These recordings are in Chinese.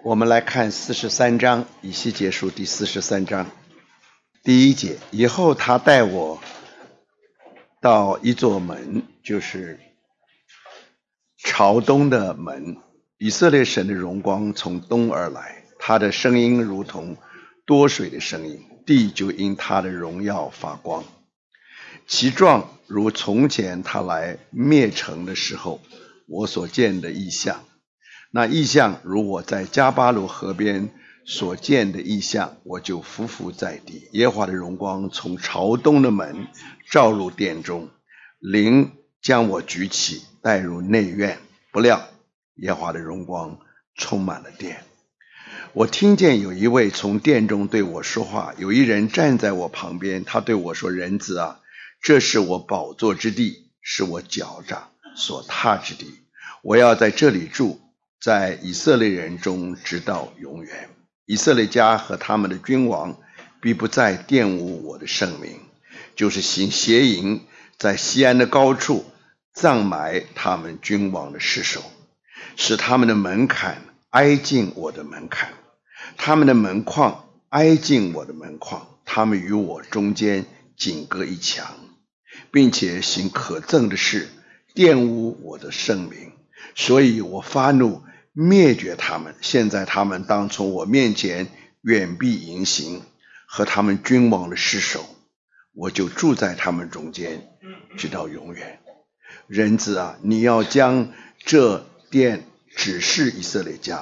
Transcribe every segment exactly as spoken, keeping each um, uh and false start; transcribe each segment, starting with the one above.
我们来看四十三章，以西结书第四十三章第一节。以后他带我到一座门，就是朝东的门，以色列神的荣光从东而来，他的声音如同多水的声音，地就因他的荣耀发光，其状如从前他来灭城的时候我所见的异象。那异象如我在加巴鲁河边所见的异象，我就伏伏在地。耶和华的荣光从朝东的门照入殿中，灵将我举起带入内院，不料耶和华的荣光充满了殿。我听见有一位从殿中对我说话，有一人站在我旁边，他对我说：人子啊，这是我宝座之地，是我脚掌所踏之地，我要在这里住，在以色列人中直到永远。以色列家和他们的君王必不再玷污我的圣名，就是行邪淫，在西安的高处葬埋他们君王的尸首，使他们的门槛挨近我的门槛，他们的门框挨近我的门框，他们与我中间仅隔一墙，并且行可憎的事，玷污我的圣名，所以我发怒灭绝他们。现在他们当从我面前远避淫行和他们君王的尸首，我就住在他们中间直到永远。人子啊，你要将这殿指示以色列家，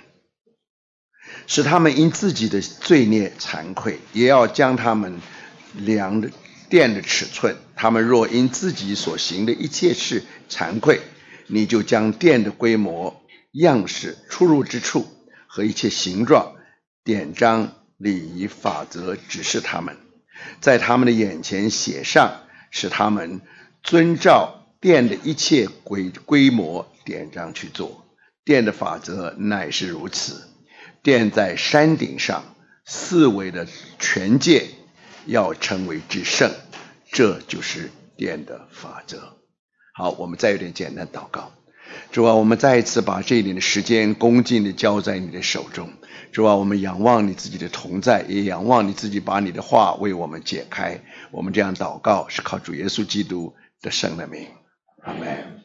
使他们因自己的罪孽惭愧，也要将他们量的殿的尺寸。他们若因自己所行的一切事惭愧，你就将殿的规模、样式、出入之处和一切形状、典章、礼仪、法则指示他们，在他们的眼前写上，使他们遵照殿的一切规规模、典章去做。殿的法则乃是如此：殿在山顶上，四围的全界要称为至圣，这就是殿的法则。好，我们再有点简单祷告。主啊，我们再一次把这一点的时间恭敬地交在你的手中。主啊，我们仰望你自己的同在，也仰望你自己把你的话为我们解开。我们这样祷告是靠主耶稣基督的圣的名，阿们。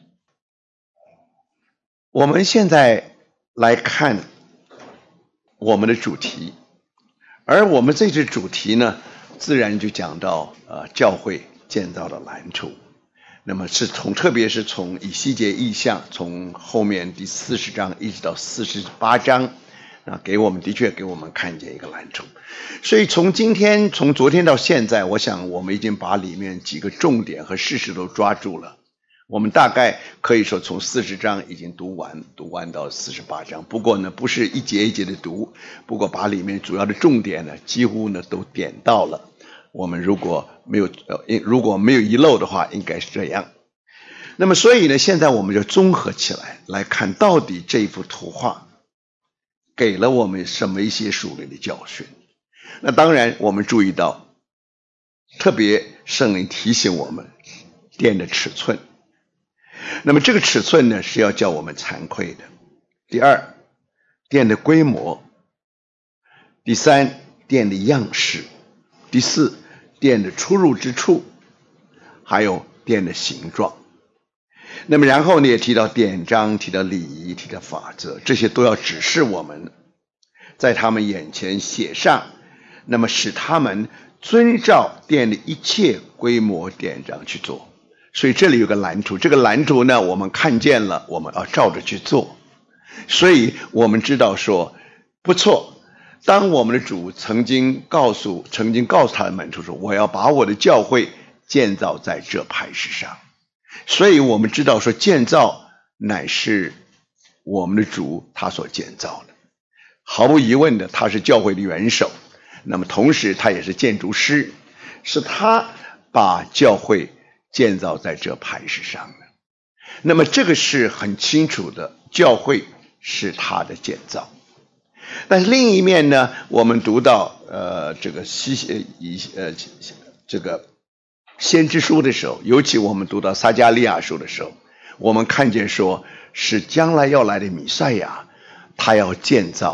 我们现在来看我们的主题，而我们这次主题呢，自然就讲到呃教会建造的蓝图。那么是从特别是从以西结异象，从后面第四十章一直到四十八章啊，给我们的确给我们看见一个蓝图。所以从今天从昨天到现在，我想我们已经把里面几个重点和事实都抓住了。我们大概可以说从四十章已经读完，读完到四十八章。不过呢，不是一节一节的读，不过把里面主要的重点呢，几乎呢都点到了。我们如果没有呃如果没有遗漏的话，应该是这样。那么所以呢，现在我们就综合起来来看，到底这幅图画给了我们什么一些属灵的教训。那当然我们注意到，特别圣灵提醒我们殿的尺寸。那么这个尺寸呢，是要叫我们惭愧的。第二，殿的规模。第三，殿的样式。第四，殿的出入之处，还有殿的形状。那么然后呢，也提到典章，提到礼仪，提到法则，这些都要指示我们在他们眼前写上，那么使他们遵照殿的一切规模典章去做。所以这里有个蓝图，这个蓝图呢，我们看见了，我们要照着去做。所以我们知道说不错，当我们的主曾经告诉曾经告诉他的门徒说，我要把我的教会建造在这磐石上。所以我们知道说，建造乃是我们的主他所建造的，毫无疑问的，他是教会的元首，那么同时他也是建筑师，是他把教会建造在这磐石上的。那么这个是很清楚的，教会是他的建造。但是另一面呢，我们读到呃这个西以呃这个先知书的时候，尤其我们读到撒迦利亚书的时候，我们看见说是将来要来的弥赛亚，他要建造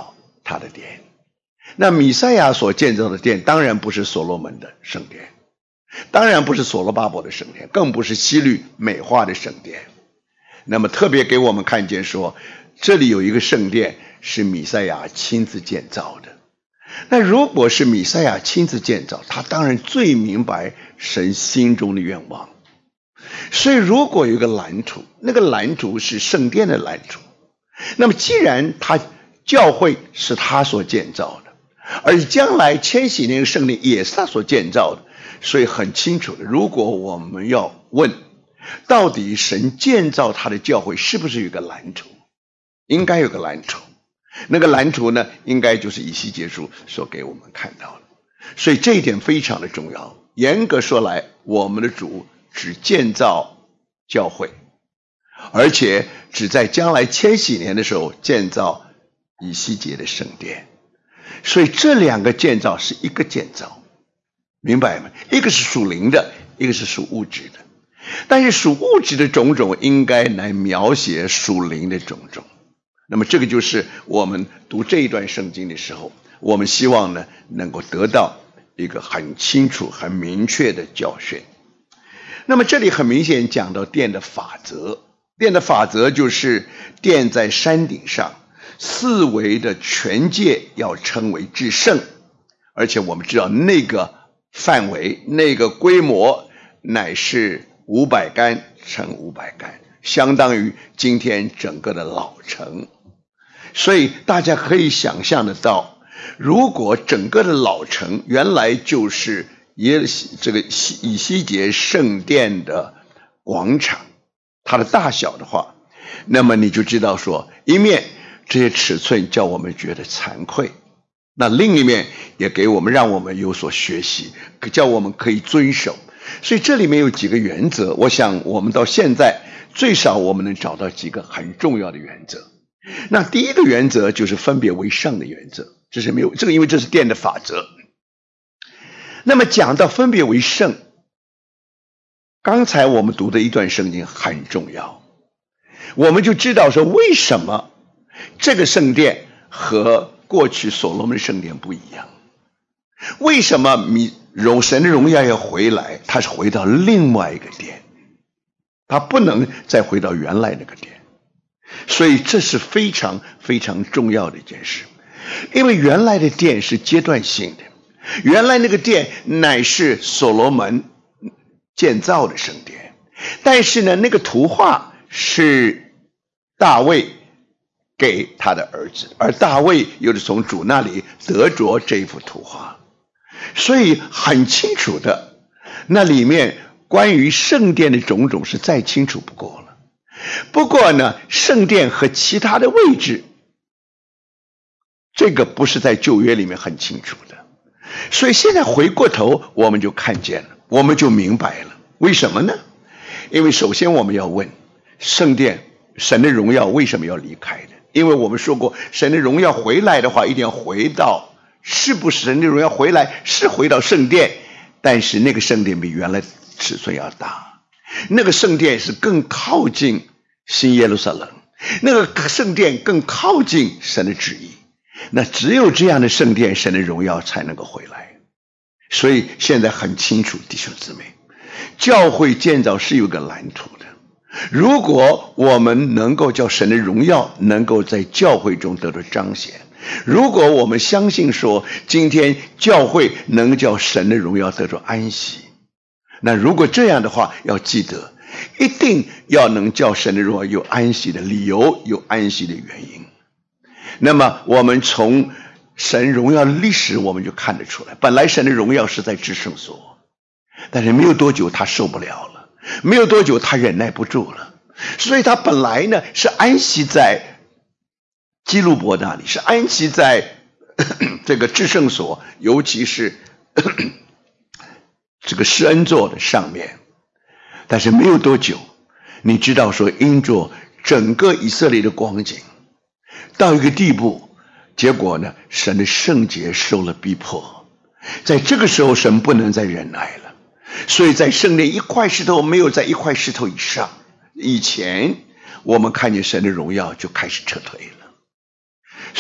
他的殿。那弥赛亚所建造的殿当然不是所罗门的圣殿，当然不是所罗巴伯的圣殿，更不是希律美化的圣殿。那么特别给我们看见说，这里有一个圣殿是弥赛亚亲自建造的。那如果是弥赛亚亲自建造，他当然最明白神心中的愿望。所以如果有一个蓝图，那个蓝图是圣殿的蓝图，那么既然他教会是他所建造的，而将来千禧年的圣殿也是他所建造的，所以很清楚的，如果我们要问到底神建造他的教会是不是有个蓝图，应该有个蓝图。那个蓝图呢，应该就是以西结书所给我们看到的。所以这一点非常的重要。严格说来，我们的主只建造教会，而且只在将来千禧年的时候建造以西结的圣殿。所以这两个建造是一个建造，明白吗？一个是属灵的，一个是属物质的。但是属物质的种种应该来描写属灵的种种。那么这个就是我们读这一段圣经的时候，我们希望呢能够得到一个很清楚很明确的教训。那么这里很明显讲到殿的法则，殿的法则就是殿在山顶上，四围的全界要称为至圣，而且我们知道那个范围那个规模乃是五百竿乘五百竿，相当于今天整个的老城。所以大家可以想象得到，如果整个的老城原来就是耶这个以西结圣殿的广场，它的大小的话，那么你就知道说，一面这些尺寸叫我们觉得惭愧，那另一面也给我们让我们有所学习，叫我们可以遵守。所以这里面有几个原则，我想我们到现在最少我们能找到几个很重要的原则。那第一个原则就是分别为圣的原则，这是没有这个，因为这是殿的法则。那么讲到分别为圣，刚才我们读的一段圣经很重要，我们就知道说为什么这个圣殿和过去所罗门圣殿不一样，为什么神的荣耀要回来，他是回到另外一个殿，他不能再回到原来那个殿。所以这是非常非常重要的一件事，因为原来的殿是阶段性的，原来那个殿乃是所罗门建造的圣殿，但是呢，那个图画是大卫给他的儿子，而大卫又是从主那里得着这幅图画，所以很清楚的，那里面关于圣殿的种种是再清楚不过了。不过呢，圣殿和其他的位置，这个不是在旧约里面很清楚的。所以现在回过头我们就看见了，我们就明白了。为什么呢？因为首先我们要问，圣殿神的荣耀为什么要离开的？因为我们说过，神的荣耀回来的话，一定要回到，是不是神的荣耀回来是回到圣殿，但是那个圣殿比原来尺寸要大，那个圣殿是更靠近新耶路撒冷，那个圣殿更靠近神的旨意，那只有这样的圣殿，神的荣耀才能够回来。所以现在很清楚，弟兄姊妹，教会建造是有个蓝图的。如果我们能够叫神的荣耀能够在教会中得到彰显，如果我们相信说今天教会能叫神的荣耀得到安息，那如果这样的话，要记得一定要能叫神的荣耀有安息的理由，有安息的原因。那么我们从神荣耀的历史我们就看得出来，本来神的荣耀是在至圣所，但是没有多久他受不了了，没有多久他忍耐不住了，所以他本来呢是安息在基路伯那里，是安息在呵呵这个至圣所，尤其是呵呵这个施恩座的上面。但是没有多久，你知道说因着整个以色列的光景到一个地步，结果呢神的圣洁受了逼迫，在这个时候神不能再忍耐了，所以在圣殿一块石头没有在一块石头以上以前，我们看见神的荣耀就开始撤退了。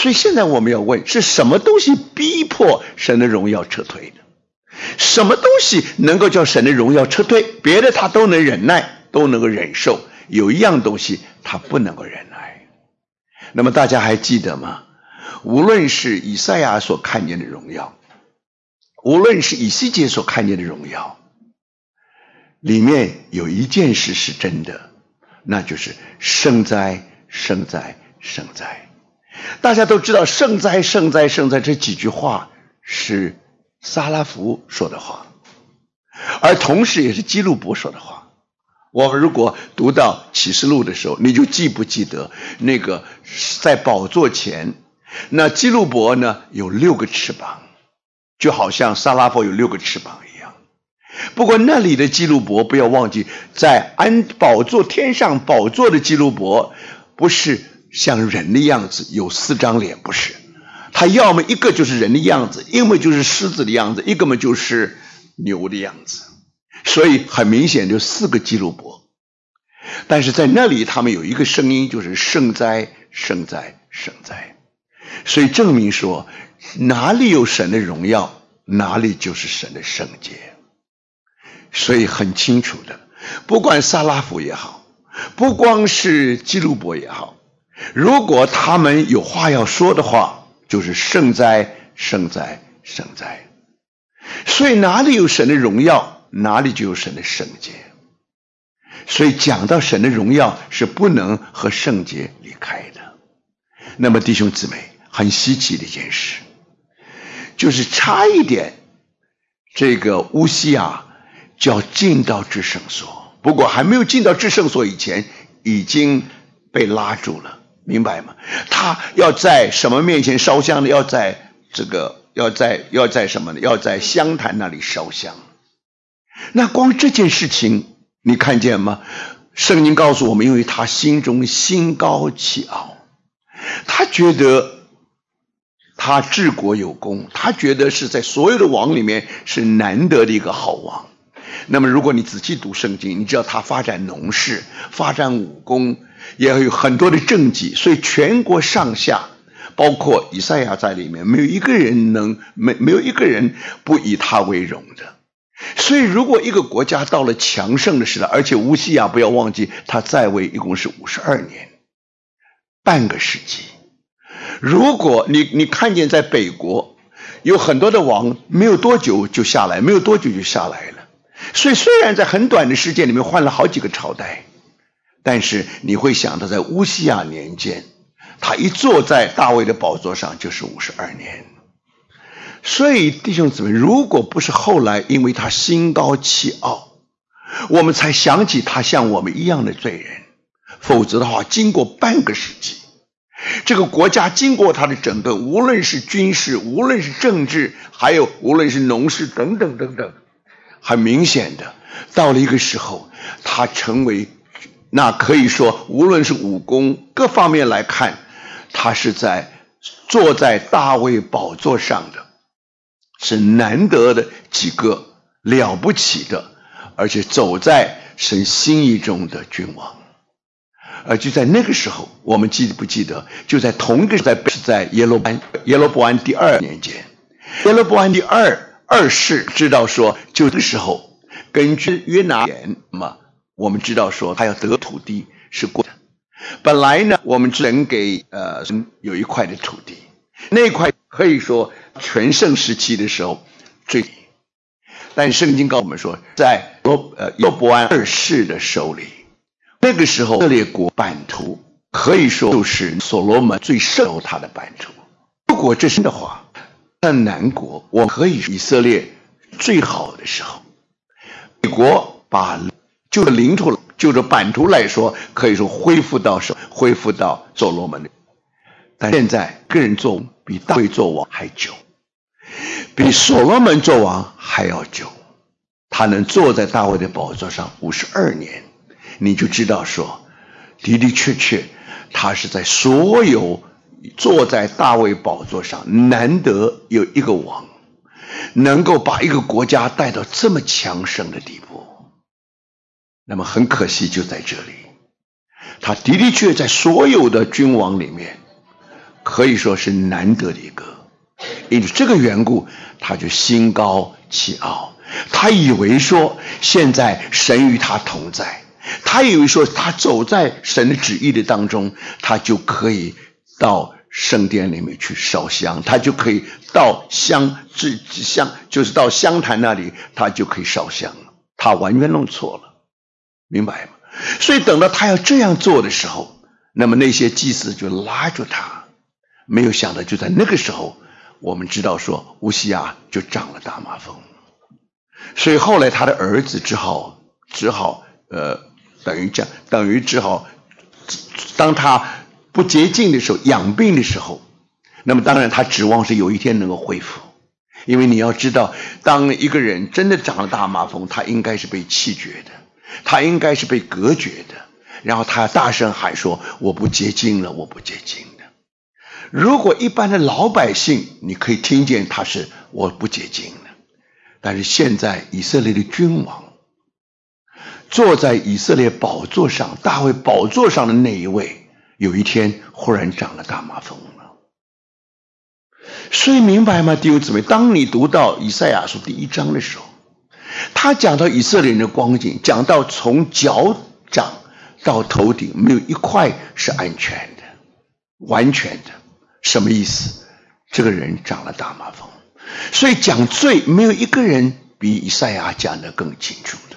所以现在我们要问，是什么东西逼迫神的荣耀撤退的？什么东西能够叫神的荣耀撤退？别的他都能忍耐，都能够忍受，有一样东西他不能够忍耐。那么大家还记得吗？无论是以赛亚所看见的荣耀，无论是以西结所看见的荣耀，里面有一件事是真的，那就是圣哉圣哉圣哉。大家都知道圣哉圣哉圣哉这几句话是撒拉弗说的话，而同时也是基路伯说的话。我们如果读到启示录的时候，你就记不记得那个在宝座前，那基路伯呢有六个翅膀，就好像撒拉弗有六个翅膀一样。不过那里的基路伯，不要忘记，在安宝座天上宝座的基路伯不是像人的样子，有四张脸，不是，他要么一个就是人的样子，要么就是狮子的样子，一个嘛就是牛的样子，所以很明显就四个基路伯。但是在那里他们有一个声音，就是圣哉圣哉圣哉，所以证明说哪里有神的荣耀，哪里就是神的圣洁。所以很清楚的，不管撒拉弗也好，不光是基路伯也好，如果他们有话要说的话，就是圣哉圣哉圣哉。所以哪里有神的荣耀，哪里就有神的圣洁。所以讲到神的荣耀是不能和圣洁离开的。那么弟兄姊妹，很稀奇的一件事，就是差一点这个乌西雅就要进到至圣所，不过还没有进到至圣所以前已经被拉住了，明白吗？他要在什么面前烧香呢？要在这个要在要在什么呢？要在香坛那里烧香。那光这件事情你看见吗？圣经告诉我们，因为他心中心高气傲，他觉得他治国有功，他觉得是在所有的王里面是难得的一个好王。那么如果你仔细读圣经，你知道他发展农事，发展武功，也有很多的政绩，所以全国上下包括以赛亚在里面，没有一个人能没没有一个人不以他为荣的。所以如果一个国家到了强盛的时代，而且乌西雅不要忘记他在位一共是五十二年，半个世纪。如果你你看见在北国有很多的王，没有多久就下来，没有多久就下来了。所以虽然在很短的时间里面换了好几个朝代，但是你会想到在乌西雅年间，他一坐在大卫的宝座上就是五十二年。所以弟兄姊妹，如果不是后来因为他心高气傲，我们才想起他像我们一样的罪人，否则的话经过半个世纪，这个国家经过他的整顿，无论是军事，无论是政治，还有无论是农事等等等等，很明显的到了一个时候，他成为那可以说无论是武功各方面来看，他是在坐在大卫宝座上的，是难得的几个了不起的，而且走在神心意中的君王。而就在那个时候，我们记不记得，就在同一个在在耶罗波安耶罗波安第二年间，耶罗波安第二二世知道说，就这个时候根据约拿言，那么我们知道说他要得土地是过的。本来呢，我们只能给呃有一块的土地，那块可以说全盛时期的时候最，但圣经告诉我们说，在罗呃耶罗波安二世的手里，那个时候以色列国版图可以说就是所罗门最盛他的版图。如果这是的话，在南国我可以以色列最好的时候，美国把就着领土就着版图来说，可以说恢复到恢复到所罗门的。但现在个人做王比大卫做王还久，比所罗门做王还要久。他能坐在大卫的宝座上五十二年，你就知道说，的的确确他是在所有坐在大卫宝座上，难得有一个王能够把一个国家带到这么强盛的地步。那么很可惜就在这里，他的的确在所有的君王里面可以说是难得的一个。因此这个缘故，他就心高气傲，他以为说现在神与他同在，他以为说他走在神的旨意的当中，他就可以到圣殿里面去烧香，他就可以到香至香就是到香坛那里，他就可以烧香了。他完全弄错了，明白吗？所以等到他要这样做的时候，那么那些祭司就拉住他，没有想到就在那个时候，我们知道说乌西雅就长了大麻风，所以后来他的儿子只好只好呃等于讲等于只好当他不洁净的时候，养病的时候，那么当然他指望是有一天能够恢复，因为你要知道，当一个人真的长了大麻风，他应该是被弃绝的，他应该是被隔绝的，然后他大声喊说我不洁净了，我不洁净了。如果一般的老百姓你可以听见他是我不洁净了，但是现在以色列的君王坐在以色列宝座上，大卫宝座上的那一位，有一天忽然长了大麻风了。所以明白吗，弟兄姊妹？当你读到以赛亚书第一章的时候，他讲到以色列人的光景，讲到从脚掌到头顶没有一块是安全的，完全的。什么意思？这个人长了大麻风。所以讲罪，没有一个人比以赛亚讲得更清楚的。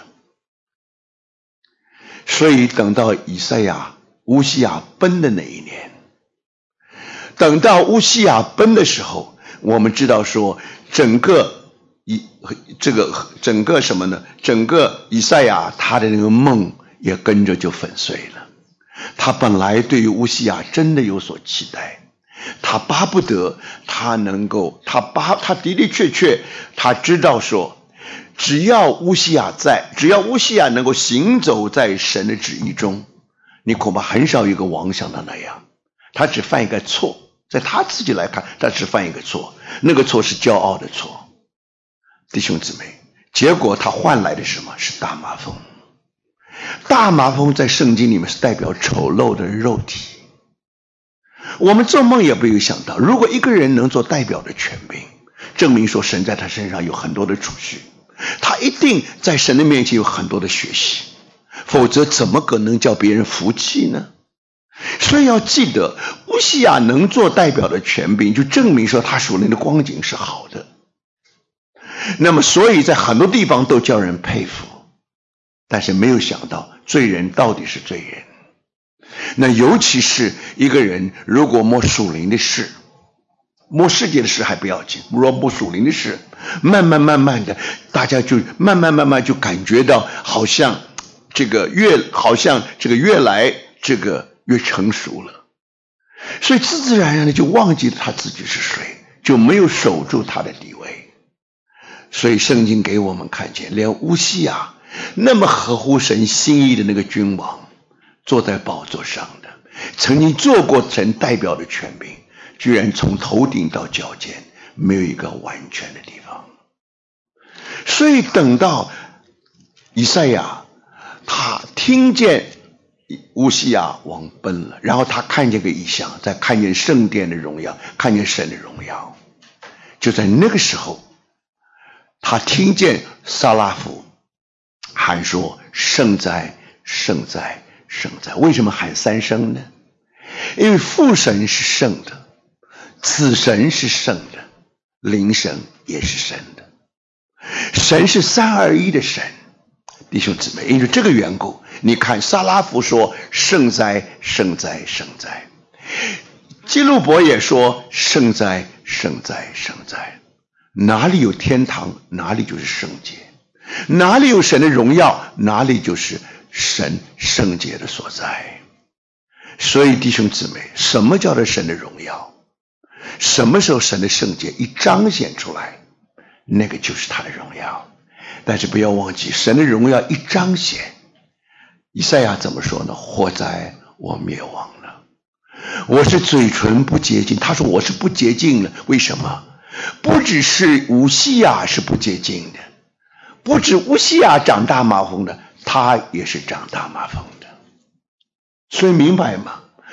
所以等到以赛亚乌西雅奔的那一年，等到乌西雅奔的时候，我们知道说整个以这个整个什么呢？整个以赛亚他的那个梦也跟着就粉碎了。他本来对于乌西雅真的有所期待，他巴不得他能够，他巴他的的确确他知道说，只要乌西雅在，只要乌西雅能够行走在神的旨意中，你恐怕很少有一个王像他那样。他只犯一个错，在他自己来看，他只犯一个错，那个错是骄傲的错。弟兄姊妹，结果他换来的什么？是大麻风。大麻风在圣经里面是代表丑陋的肉体。我们做梦也不会想到，如果一个人能做代表的权柄，证明说神在他身上有很多的储蓄，他一定在神的面前有很多的学习，否则怎么可能叫别人服气呢？所以要记得，乌西雅能做代表的权柄，就证明说他属灵的光景是好的。那么所以在很多地方都叫人佩服，但是没有想到罪人到底是罪人。那尤其是一个人如果摸属灵的事，摸世界的事还不要紧，如果摸属灵的事，慢慢慢慢的大家就慢慢慢慢就感觉到好像这个越好像这个越来这个越成熟了，所以自自然然的就忘记了他自己是谁，就没有守住他的地位。所以圣经给我们看见，连乌西雅那么合乎神心意的那个君王，坐在宝座上的，曾经做过神代表的权柄，居然从头顶到脚尖没有一个完全的地方。所以等到以赛亚他听见乌西雅往奔了，然后他看见个异象，再看见圣殿的荣耀，看见神的荣耀，就在那个时候他听见撒拉弗喊说圣哉圣哉圣哉。为什么喊三声呢？因为父神是圣的，子神是圣的，灵神也是圣的，神是三二一的神。弟兄姊妹，因为这个缘故，你看撒拉弗说圣哉圣哉圣哉，基路伯也说圣哉圣哉圣哉。哪里有天堂，哪里就是圣洁，哪里有神的荣耀，哪里就是神圣洁的所在。所以弟兄姊妹，什么叫做神的荣耀？什么时候神的圣洁一彰显出来，那个就是他的荣耀。但是不要忘记，神的荣耀一彰显，以赛亚怎么说呢？祸哉我灭亡了，我是嘴唇不洁净。他说我是不洁净了，为什么？不只是乌西雅是不洁净的，不止乌西雅长大麻风的，他也是长大麻风的。所以明白吗？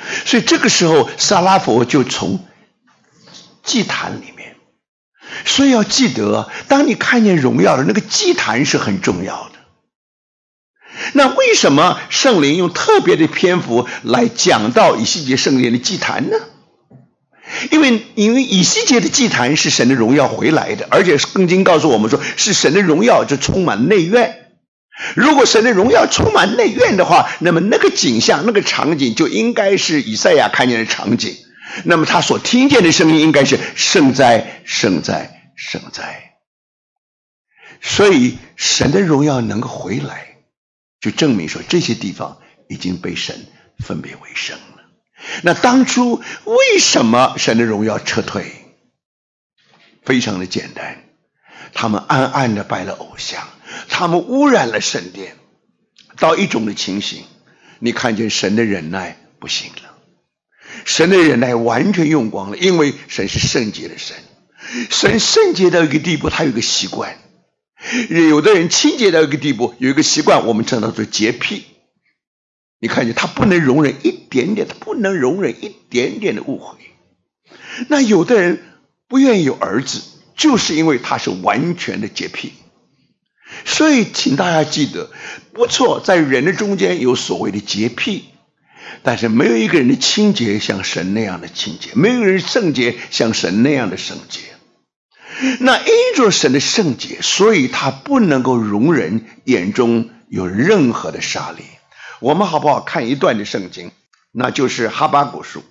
所以这个时候撒拉佛就从祭坛里面，所以要记得，当你看见荣耀的那个祭坛是很重要的。那为什么圣灵用特别的篇幅来讲到以西结圣殿的祭坛呢？因为因为以西结的祭坛是神的荣耀回来的，而且圣经告诉我们说，是神的荣耀就充满内院。如果神的荣耀充满内院的话，那么那个景象那个场景就应该是以赛亚看见的场景，那么他所听见的声音应该是圣哉圣哉圣哉。所以神的荣耀能够回来，就证明说这些地方已经被神分别为圣了。那当初为什么神的荣耀撤退？非常的简单，他们暗暗的拜了偶像，他们污染了圣殿，到一种的情形，你看见神的忍耐不行了，神的忍耐完全用光了，因为神是圣洁的神，神圣洁到一个地步，他有一个习惯，有的人清洁到一个地步，有一个习惯，我们称它做洁癖。你看见他不能容忍一点点，他不能容忍一点点的误会。那有的人不愿意有儿子，就是因为他是完全的洁癖。所以请大家记得，不错，在人的中间有所谓的洁癖，但是没有一个人的清洁像神那样的清洁，没有一个人圣洁像神那样的圣洁。那因着神的圣洁，所以他不能够容忍眼中有任何的杀戮。我们好不好看一段的圣经，那就是哈巴谷书。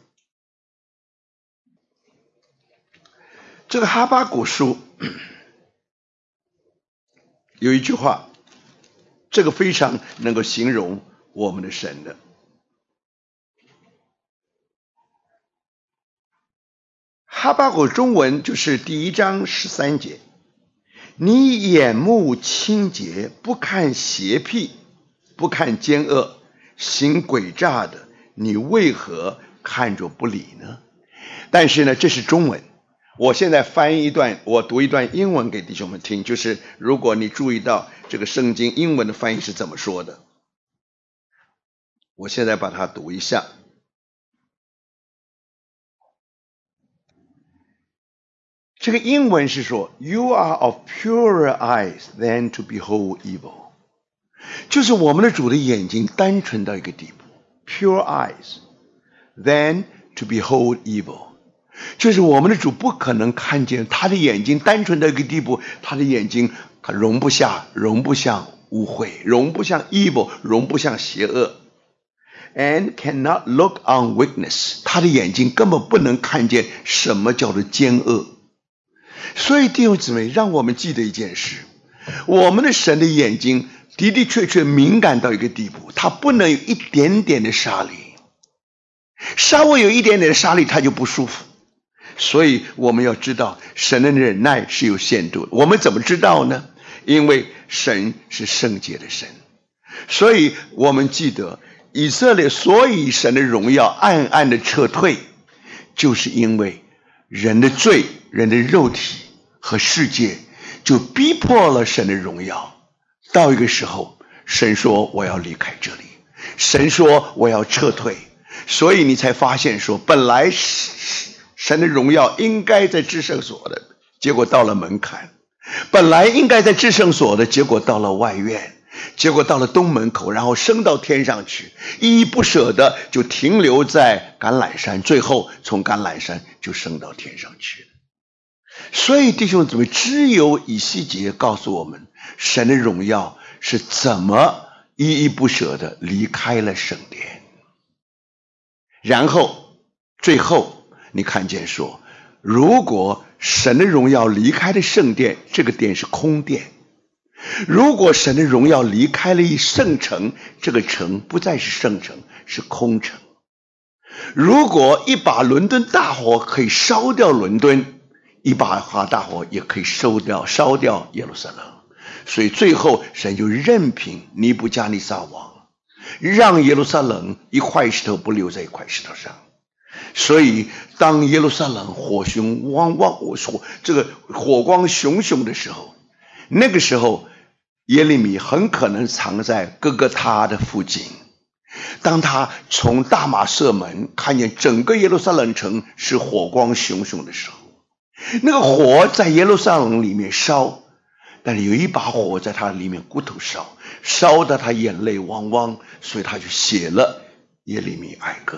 这个哈巴谷书有一句话，这个非常能够形容我们的神的。哈巴谷中文就是第一章十三节，你眼目清洁，不看邪僻，不看奸恶，行诡诈的，你为何看着不理呢？但是呢，这是中文。我现在翻译一段，我读一段英文给弟兄们听，就是如果你注意到这个圣经英文的翻译是怎么说的，我现在把它读一下。这个英文是说 You are of purer eyes than to behold evil， 就是我们的主的眼睛单纯到一个地步， pure eyes than to behold evil， 就是我们的主不可能看见，他的眼睛单纯到一个地步，他的眼睛他容不下，容不下污秽，容不下 evil， 容不下邪恶， and cannot look on wickedness， 他的眼睛根本不能看见什么叫做奸恶。所以弟兄姊妹，让我们记得一件事，我们的神的眼睛的的确确敏感到一个地步，他不能有一点点的杀戮，稍微有一点点的杀戮他就不舒服。所以我们要知道神的忍耐是有限度的。我们怎么知道呢？因为神是圣洁的神。所以我们记得以色列所以神的荣耀暗暗的撤退，就是因为人的罪，人的肉体和世界就逼迫了神的荣耀。到一个时候，神说我要离开这里，神说我要撤退。所以你才发现说，本来神的荣耀应该在至圣所的，结果到了门槛；本来应该在至圣所的，结果到了外院，结果到了东门口，然后升到天上去，依依不舍的就停留在橄榄山，最后从橄榄山就升到天上去了。所以弟兄姊妹，只有以西结告诉我们，神的荣耀是怎么依依不舍的离开了圣殿。然后最后你看见说，如果神的荣耀离开了圣殿，这个殿是空殿；如果神的荣耀离开了一圣城，这个城不再是圣城，是空城。如果一把伦敦大火可以烧掉伦敦，一把大火也可以烧掉烧掉耶路撒冷。所以最后神就任凭尼布加尼撒王，让耶路撒冷一块石头不留在一块石头上。所以当耶路撒冷火熊汪汪这个火光熊熊的时候，那个时候耶利米很可能藏在哥哥他的附近， 当他从大马色门看见整个耶路撒冷城是火光熊熊的时候，那个火在耶路撒冷里面烧，但是有一把火在他里面骨头烧，烧得他眼泪汪汪，所以他就写了耶利米哀歌。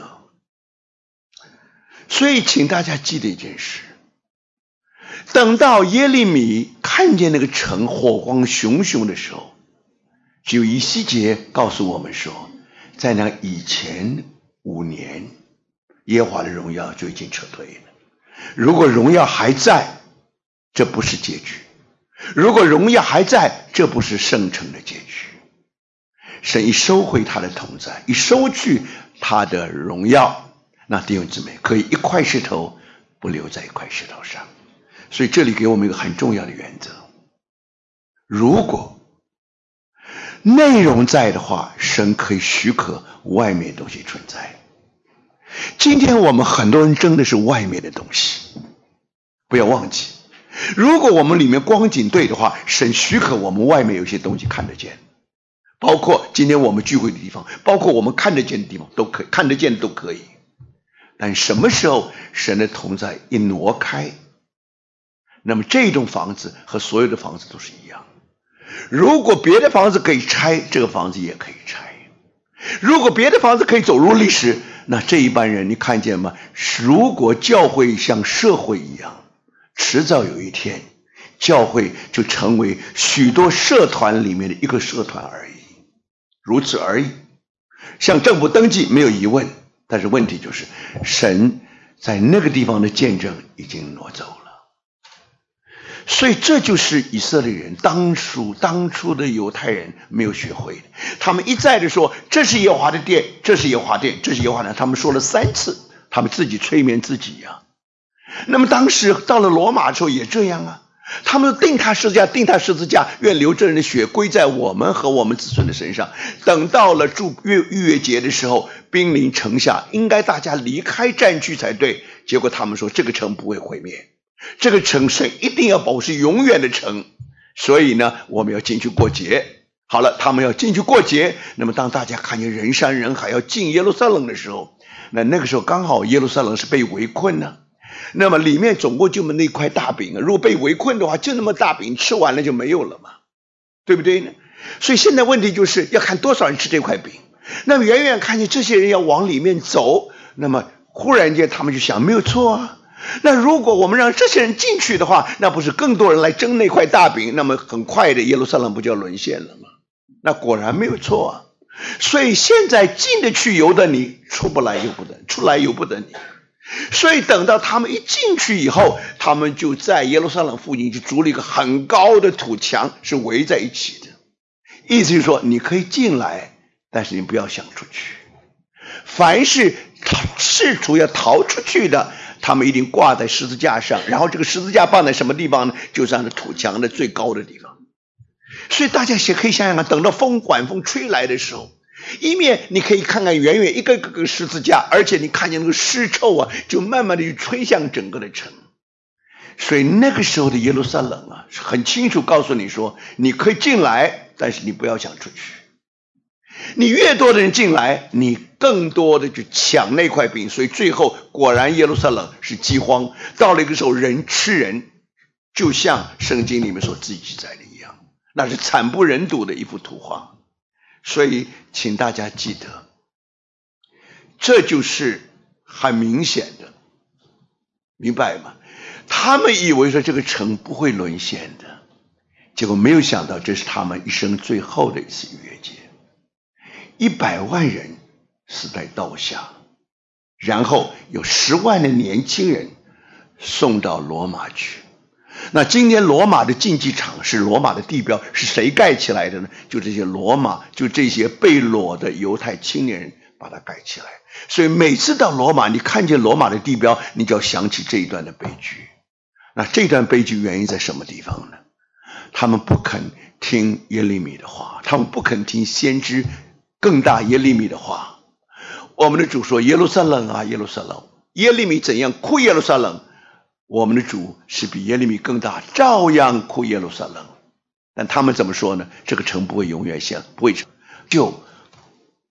所以请大家记得一件事，等到耶利米看见那个城火光熊熊的时候，只有以西结告诉我们说，在那以前五年，耶和华的荣耀就已经撤退了。如果荣耀还在，这不是结局；如果荣耀还在，这不是圣城的结局。神一收回他的同在，一收去他的荣耀，那弟兄姊妹可以一块石头不留在一块石头上。所以这里给我们一个很重要的原则，如果内容在的话，神可以许可外面东西存在。今天我们很多人争的是外面的东西，不要忘记，如果我们里面光景对的话，神许可我们外面有些东西看得见，包括今天我们聚会的地方，包括我们看得见的地方都可以，看得见的都可以。但什么时候神的同在一挪开，那么这栋房子和所有的房子都是一样。如果别的房子可以拆，这个房子也可以拆。如果别的房子可以走入历史，那这一般人你看见吗？如果教会像社会一样，迟早有一天教会就成为许多社团里面的一个社团而已，如此而已。向政府登记没有疑问，但是问题就是神在那个地方的见证已经挪走了。所以这就是以色列人当初当初的犹太人没有学会的。他们一再的说这是耶和华的殿，这是耶和华殿，这是耶和华的，他们说了三次，他们自己催眠自己呀、啊。那么当时到了罗马的时候也这样啊，他们定他十字架，定他十字架，愿流这人的血归在我们和我们子孙的身上。等到了祝逾越节的时候，兵临城下，应该大家离开战区才对，结果他们说这个城不会毁灭，这个城神一定要保持永远的城，所以呢我们要进去过节。好了，他们要进去过节，那么当大家看见人山人海要进耶路撒冷的时候，那那个时候刚好耶路撒冷是被围困呢、啊，那么里面总共就那块大饼，如果被围困的话，就那么大饼吃完了就没有了嘛，对不对呢？所以现在问题就是要看多少人吃这块饼。那么远远看见这些人要往里面走，那么忽然间他们就想，没有错啊，那如果我们让这些人进去的话，那不是更多人来争那块大饼，那么很快的耶路撒冷不就要沦陷了吗？那果然没有错啊。所以现在进得去由得你，出不来由不得，出来由不得你。所以等到他们一进去以后，他们就在耶路撒冷附近就筑了一个很高的土墙，是围在一起的。意思就是说你可以进来，但是你不要想出去。凡是试图要逃出去的，他们一定挂在十字架上，然后这个十字架放在什么地方呢？就是按照土墙的最高的地方。所以大家也可以想想看，等到风管风吹来的时候，一面你可以看看远远一个个个十字架，而且你看见那个尸臭啊，就慢慢的去吹向整个的城。所以那个时候的耶路撒冷啊，很清楚告诉你说，你可以进来，但是你不要想出去。你越多的人进来，你更多的去抢那块饼，所以最后果然耶路撒冷是饥荒，到了一个时候人吃人，就像圣经里面所记载的一样，那是惨不忍睹的一幅图画。所以请大家记得，这就是很明显的，明白吗？他们以为说这个城不会沦陷的，结果没有想到这是他们一生最后的一次逾越节。一百万人死在刀下，然后有十万的年轻人送到罗马去。那今天罗马的竞技场是罗马的地标，是谁盖起来的呢？就这些罗马，就这些被掳的犹太青年人把它盖起来。所以每次到罗马，你看见罗马的地标，你就要想起这一段的悲剧。那这段悲剧原因在什么地方呢？他们不肯听耶利米的话，他们不肯听先知更大耶利米的话。我们的主说，耶路撒冷啊耶路撒冷，耶利米怎样哭耶路撒冷，我们的主是比耶利米更大，照样哭耶路撒冷。但他们怎么说呢？这个城不会永远陷，不会成就。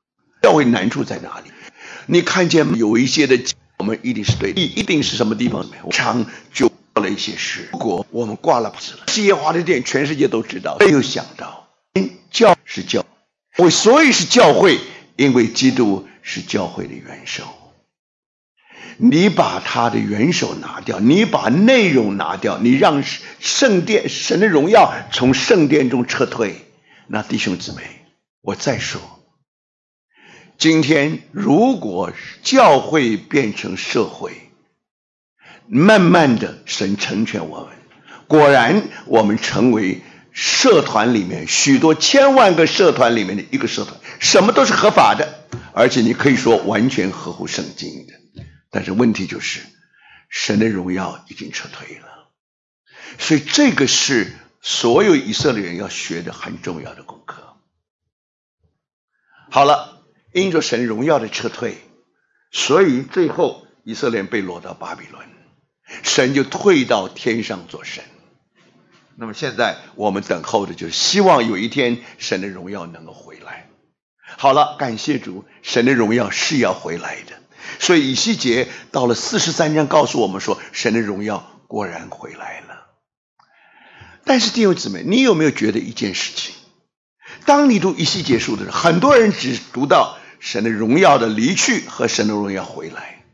教会难处在哪里？你看见有一些的，我们一定是对，一定是什么地方没有？常就做了一些事。如果我们挂了牌子了，世界华的店全世界都知道，没有想到教是教会，所以是教会，因为基督是教会的元首。你把他的元首拿掉，你把内容拿掉，你让圣殿神的荣耀从圣殿中撤退，那弟兄姊妹，我再说，今天如果教会变成社会，慢慢的神成全我们，果然我们成为社团里面许多千万个社团里面的一个社团，什么都是合法的，而且你可以说完全合乎圣经的。但是问题就是神的荣耀已经撤退了，所以这个是所有以色列人要学的很重要的功课。好了，因着神荣耀的撤退，所以最后以色列人被掳到巴比伦，神就退到天上做神。那么现在我们等候的就是希望有一天神的荣耀能够回来。好了，感谢主，神的荣耀是要回来的。所以以西结到了四十三章告诉我们说，神的荣耀果然回来了。但是弟兄姊妹，你有没有觉得一件事情，当你读以西结书的时候，很多人只读到神的荣耀的离去和神的荣耀回来，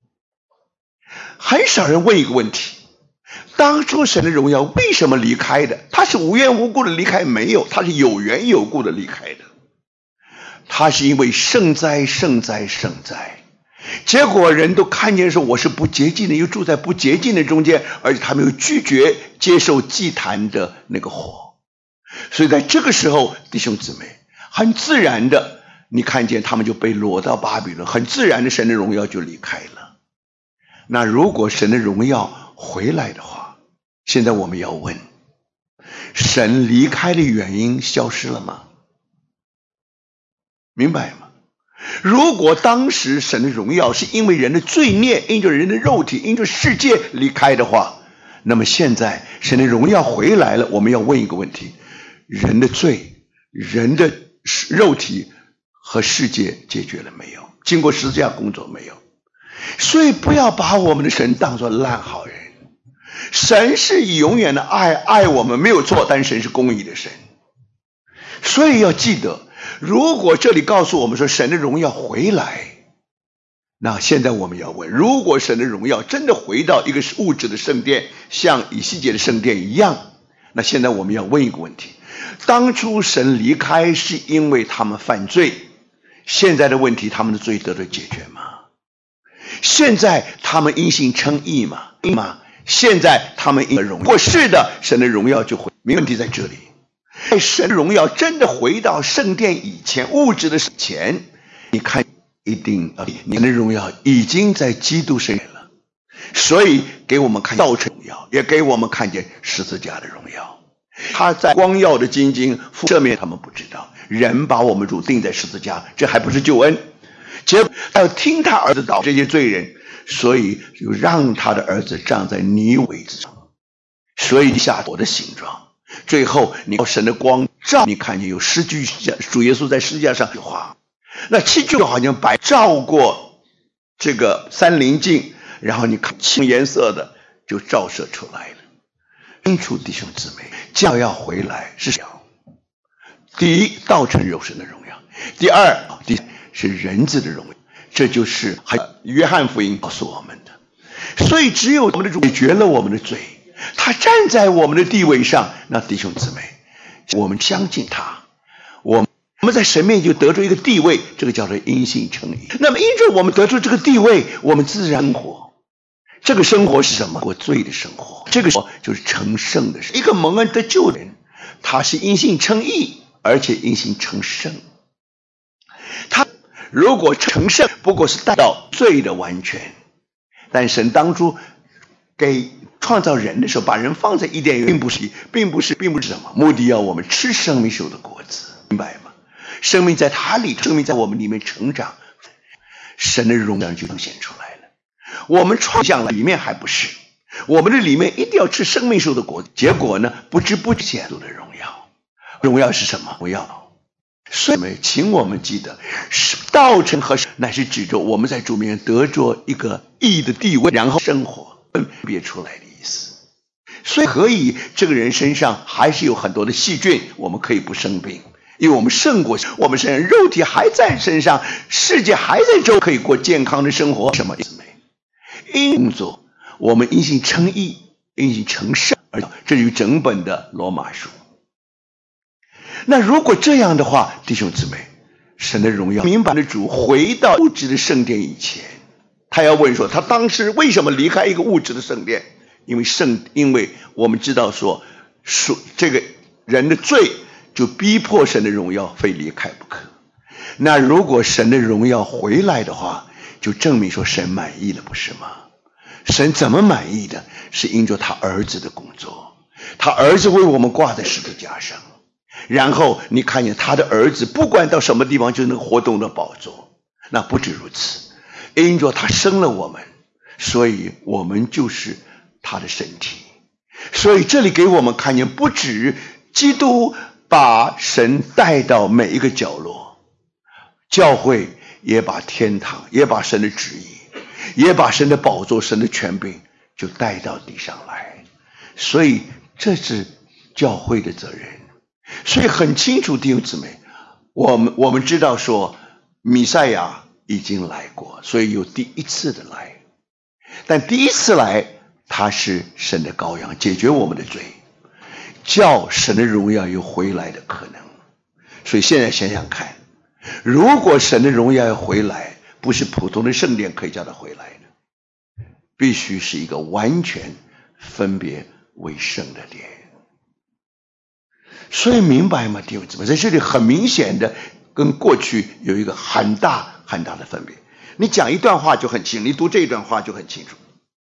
很少人问一个问题，当初神的荣耀为什么离开的？他是无缘无故的离开？没有，他是有缘有故的离开的。他是因为圣灾圣灾圣灾，结果人都看见说我是不洁净的，又住在不洁净的中间，而且他们又拒绝接受祭坛的那个火。所以在这个时候，弟兄姊妹，很自然的，你看见他们就被掳到巴比伦，很自然的神的荣耀就离开了。那如果神的荣耀回来的话，现在我们要问，神离开的原因消失了吗？明白吗？如果当时神的荣耀是因为人的罪孽，因着人的肉体，因着世界离开的话，那么现在神的荣耀回来了，我们要问一个问题，人的罪，人的肉体和世界解决了没有？经过十字架工作没有？所以不要把我们的神当作烂好人，神是以永远的爱爱我们没有错，但神是公义的神。所以要记得，如果这里告诉我们说神的荣耀回来，那现在我们要问，如果神的荣耀真的回到一个物质的圣殿，像以西结的圣殿一样，那现在我们要问一个问题，当初神离开是因为他们犯罪，现在的问题，他们的罪得到解决吗？现在他们因信称义吗？现在他们因荣耀，如果是的，神的荣耀就回，问题在这里。神的荣耀真的回到圣殿以前，物质的前，你看一定你的荣耀已经在基督身上了，所以给我们看道成荣耀，也给我们看见十字架的荣耀。他在光耀的金晶赦免他们不知道，人把我们主钉在十字架，这还不是救恩？结果要听他儿子祷这些罪人，所以就让他的儿子站在泥尾之上，所以下火的形状。最后你靠神的光照，你看见有十句主耶稣在十字架上的话，那七句好像白照过这个三棱镜，然后你看青颜色的就照射出来了。清楚弟兄姊妹，教要回来是什么？第一，道成肉身的荣耀；第二，第三是人子的荣耀。这就是约翰福音告诉我们的。所以只有我们的主解决了我们的罪，他站在我们的地位上，那弟兄姊妹，我们相信他，我们在神面前就得出一个地位，这个叫做因信称义。那么因着我们得出这个地位，我们自然生活，这个生活是什么？过罪的生活，这个就是成圣的生活。一个蒙恩得救的人，他是因信称义，而且因信成圣。他如果成圣，不过是带到罪的完全，但神当初给创造人的时候，把人放在伊甸园，并不是，并不是，并不是什么目的，要我们吃生命树的果子，明白吗？生命在他里，生命在我们里面成长，神的荣耀就彰显出来了。我们创造了里面还不是，我们的里面一定要吃生命树的果子，结果呢，不知不觉显露的荣耀。荣耀是什么？荣耀所以请我们记得，道成和乃是指着我们在主面前得着一个义的地位，然后生活分别出来的意思。所以可以这个人身上还是有很多的细菌，我们可以不生病，因为我们胜过，我们身上肉体还在身上，世界还在周，可以过健康的生活。什么意思没？因工作，我们因信称义，因信成圣，而这就是整本的罗马书。那如果这样的话，弟兄姊妹，神的荣耀，明白的主回到物质的圣殿以前，他要问说，他当时为什么离开一个物质的圣殿？因为圣，因为我们知道说，说这个人的罪就逼迫神的荣耀非离开不可。那如果神的荣耀回来的话，就证明说神满意了，不是吗？神怎么满意的？是因着他儿子的工作，他儿子为我们挂在十字架上，然后你看见他的儿子不管到什么地方就能活动的宝座。那不止如此，因着他生了我们，所以我们就是他的身体。所以这里给我们看见，不止基督把神带到每一个角落，教会也把天堂，也把神的旨意，也把神的宝座，神的权柄就带到地上来。所以这是教会的责任。所以很清楚，弟兄姊妹，我们我们知道说弥赛亚已经来过，所以有第一次的来。但第一次来，他是神的羔羊，解决我们的罪，叫神的荣耀有回来的可能。所以现在想想看，如果神的荣耀要回来，不是普通的圣殿可以叫他回来的，必须是一个完全分别为圣的殿。所以明白吗，弟兄姊妹？在这里很明显的跟过去有一个很大很大的分别。你讲一段话就很清楚，你读这一段话就很清楚。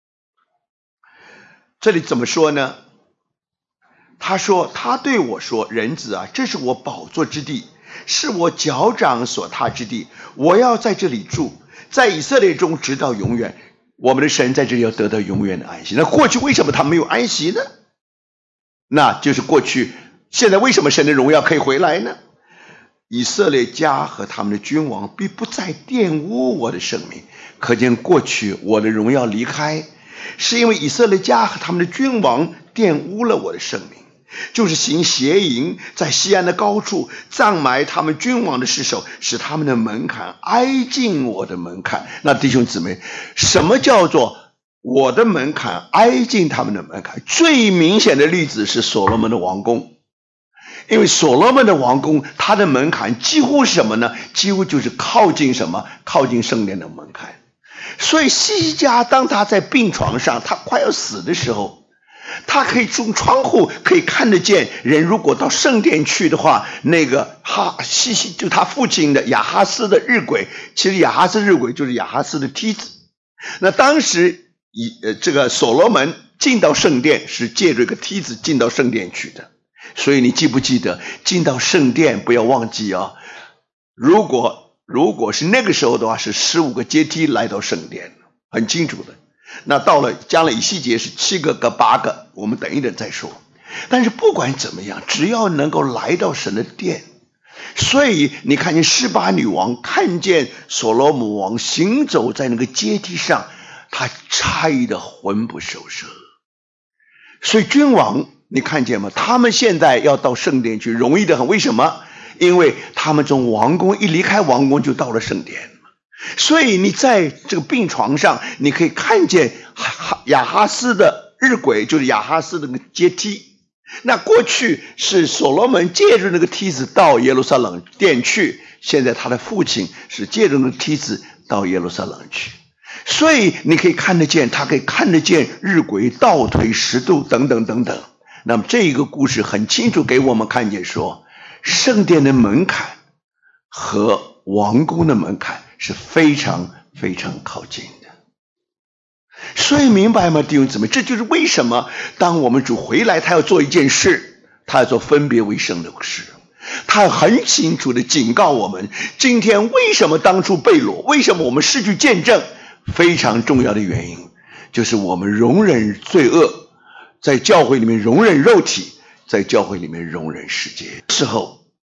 这里怎么说呢？他说，他对我说，人子啊，这是我宝座之地，是我脚掌所踏之地，我要在这里住，在以色列中直到永远。我们的神在这里要得到永远的安息。那过去为什么他没有安息呢？那就是过去，现在为什么神的荣耀可以回来呢？以色列家和他们的君王必不再玷污我的圣名。可见过去我的荣耀离开，是因为以色列家和他们的君王玷污了我的圣名，就是行邪淫，在西安的高处葬埋他们君王的尸首，使他们的门槛挨近我的门槛。那弟兄姊妹，什么叫做我的门槛挨近他们的门槛？最明显的例子是所罗门的王宫。因为所罗门的王宫，他的门槛几乎是什么呢？几乎就是靠近什么？靠近圣殿的门槛。所以西西家当他在病床上，他快要死的时候，他可以从窗户可以看得见人，如果到圣殿去的话，那个哈西西就他父亲的亚哈斯的日晷，其实亚哈斯日晷就是亚哈斯的梯子。那当时以呃这个所罗门进到圣殿是借着一个梯子进到圣殿去的。所以你记不记得进到圣殿，不要忘记啊，如果如果是那个时候的话，是十五个阶梯来到圣殿，很清楚的。那到了将来以西结是七个跟八个，我们等一等再说。但是不管怎么样，只要能够来到神的殿，所以你看见示巴女王看见所罗门王行走在那个阶梯上，她诧异的魂不守舍。所以君王你看见吗？他们现在要到圣殿去容易的很，为什么？因为他们从王宫一离开王宫就到了圣殿。所以你在这个病床上，你可以看见亚哈斯的日晷，就是亚哈斯的那个阶梯。那过去是所罗门借着那个梯子到耶路撒冷殿去，现在他的父亲是借着那个梯子到耶路撒冷去。所以你可以看得见，他可以看得见日晷倒退十度等等等等。那么这一个故事很清楚给我们看见说，圣殿的门槛和王宫的门槛是非常非常靠近的。所以明白吗，弟兄姊妹？这就是为什么当我们主回来，他要做一件事，他要做分别为圣的事。他很清楚的警告我们，今天为什么当初被掳，为什么我们失去见证，非常重要的原因就是我们容忍罪恶，在教会里面容忍肉体，在教会里面容忍世界。时候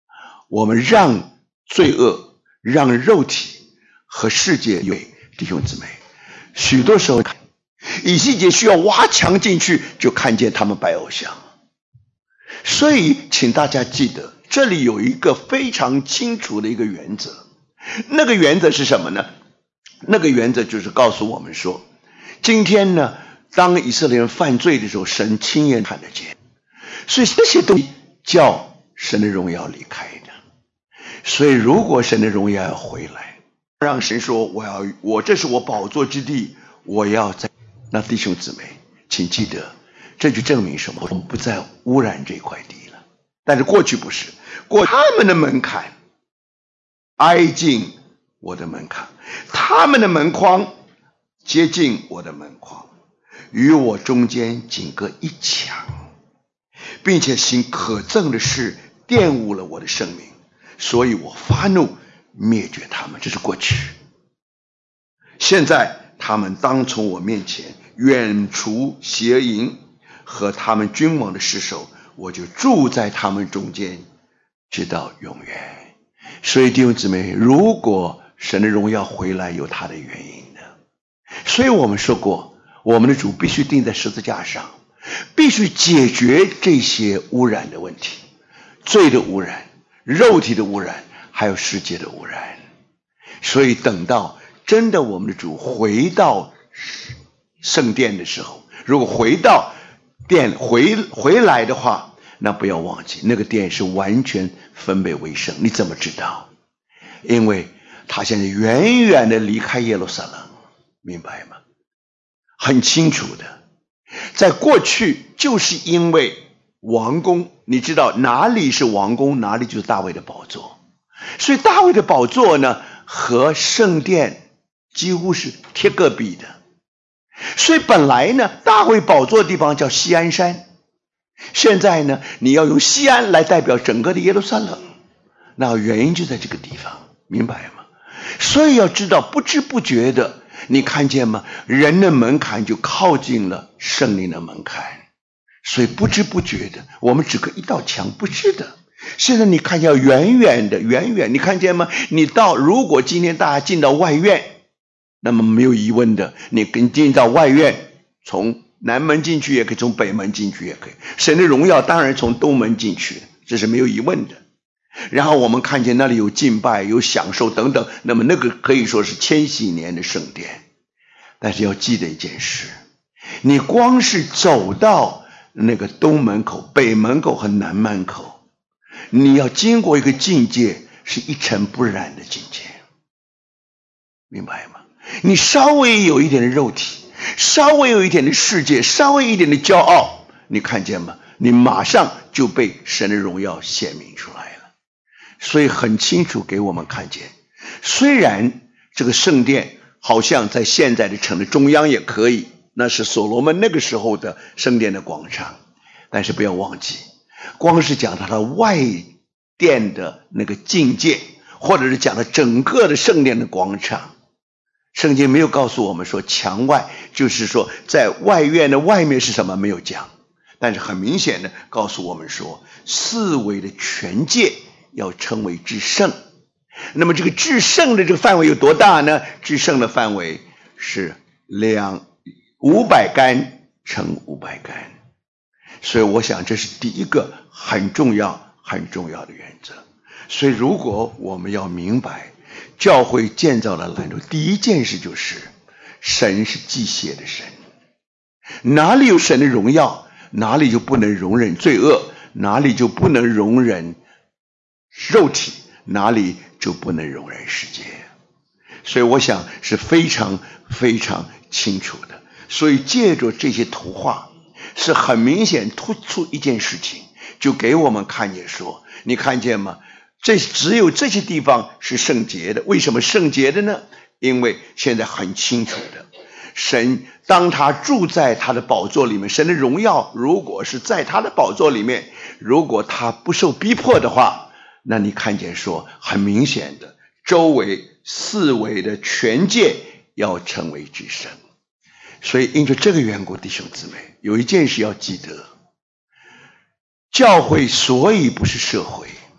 我们让罪恶、让肉体和世界有弟兄姊妹，许多时候以西结需要挖墙进去，就看见他们拜偶像。所以请大家记得，这里有一个非常清楚的一个原则，那个原则是什么呢？那个原则就是告诉我们说，今天呢，当以色列人犯罪的时候，神亲眼看得见，所以这些东西叫神的荣耀离开的。所以如果神的荣耀要回来，让神说我要我这是我宝座之地，我要在，那弟兄姊妹请记得，这就证明什么？我们不再污染这块地了。但是过去不是，过他们的门槛挨近我的门槛，他们的门框接近我的门框，与我中间仅隔一墙，并且行可憎的事，玷污了我的生命，所以我发怒灭绝他们。这是过去。现在他们当从我面前远除邪淫和他们君王的尸首，我就住在他们中间，直到永远。所以弟兄姊妹，如果神的荣耀回来，有他的原因的。所以我们说过，我们的主必须钉在十字架上，必须解决这些污染的问题，罪的污染、肉体的污染，还有世界的污染。所以等到真的我们的主回到圣殿的时候，如果回到殿回回来的话，那不要忘记，那个殿是完全分别为圣。你怎么知道？因为他现在远远的离开耶路撒冷，明白吗？很清楚的。在过去就是因为王宫，你知道哪里是王宫，哪里就是大卫的宝座，所以大卫的宝座呢和圣殿几乎是贴个壁的。所以本来呢，大卫宝座的地方叫锡安山，现在呢，你要用锡安来代表整个的耶路撒冷，那原因就在这个地方，明白吗？所以要知道，不知不觉的，你看见吗？人的门槛就靠近了圣灵的门槛，所以不知不觉的，我们只隔一道墙，不是的。现在你看见远远的，远远，你看见吗？你到，如果今天大家进到外院，那么没有疑问的，你跟进到外院，从南门进去也可以，从北门进去也可以。神的荣耀当然从东门进去，这是没有疑问的。然后我们看见那里有敬拜、有享受等等，那么那个可以说是千禧年的圣殿。但是要记得一件事，你光是走到那个东门口、北门口和南门口，你要经过一个境界，是一尘不染的境界，明白吗？你稍微有一点的肉体，稍微有一点的世界，稍微一点的骄傲，你看见吗？你马上就被神的荣耀显明出来了。所以很清楚给我们看见，虽然这个圣殿好像在现在的城的中央也可以，那是所罗门那个时候的圣殿的广场，但是不要忘记，光是讲它的外殿的那个境界，或者是讲了整个的圣殿的广场，圣经没有告诉我们说墙外，就是说在外院的外面是什么，没有讲。但是很明显的告诉我们说，四围的全界要称为至圣。那么这个至圣的这个范围有多大呢？至圣的范围是两五百竿乘五百竿。所以我想这是第一个很重要很重要的原则。所以如果我们要明白教会建造的蓝图，第一件事就是神是忌邪的神，哪里有神的荣耀，哪里就不能容忍罪恶，哪里就不能容忍肉体，哪里就不能容忍世界。所以我想是非常非常清楚的。所以借着这些图画，是很明显突出一件事情，就给我们看见说，你看见吗？这只有这些地方是圣洁的。为什么圣洁的呢？因为现在很清楚的，神当他住在他的宝座里面，神的荣耀如果是在他的宝座里面，如果他不受逼迫的话，那你看见说很明显的，周围四围的全界要成为至圣。所以因着这个缘故，弟兄姊妹，有一件事要记得，教会所以不是社会，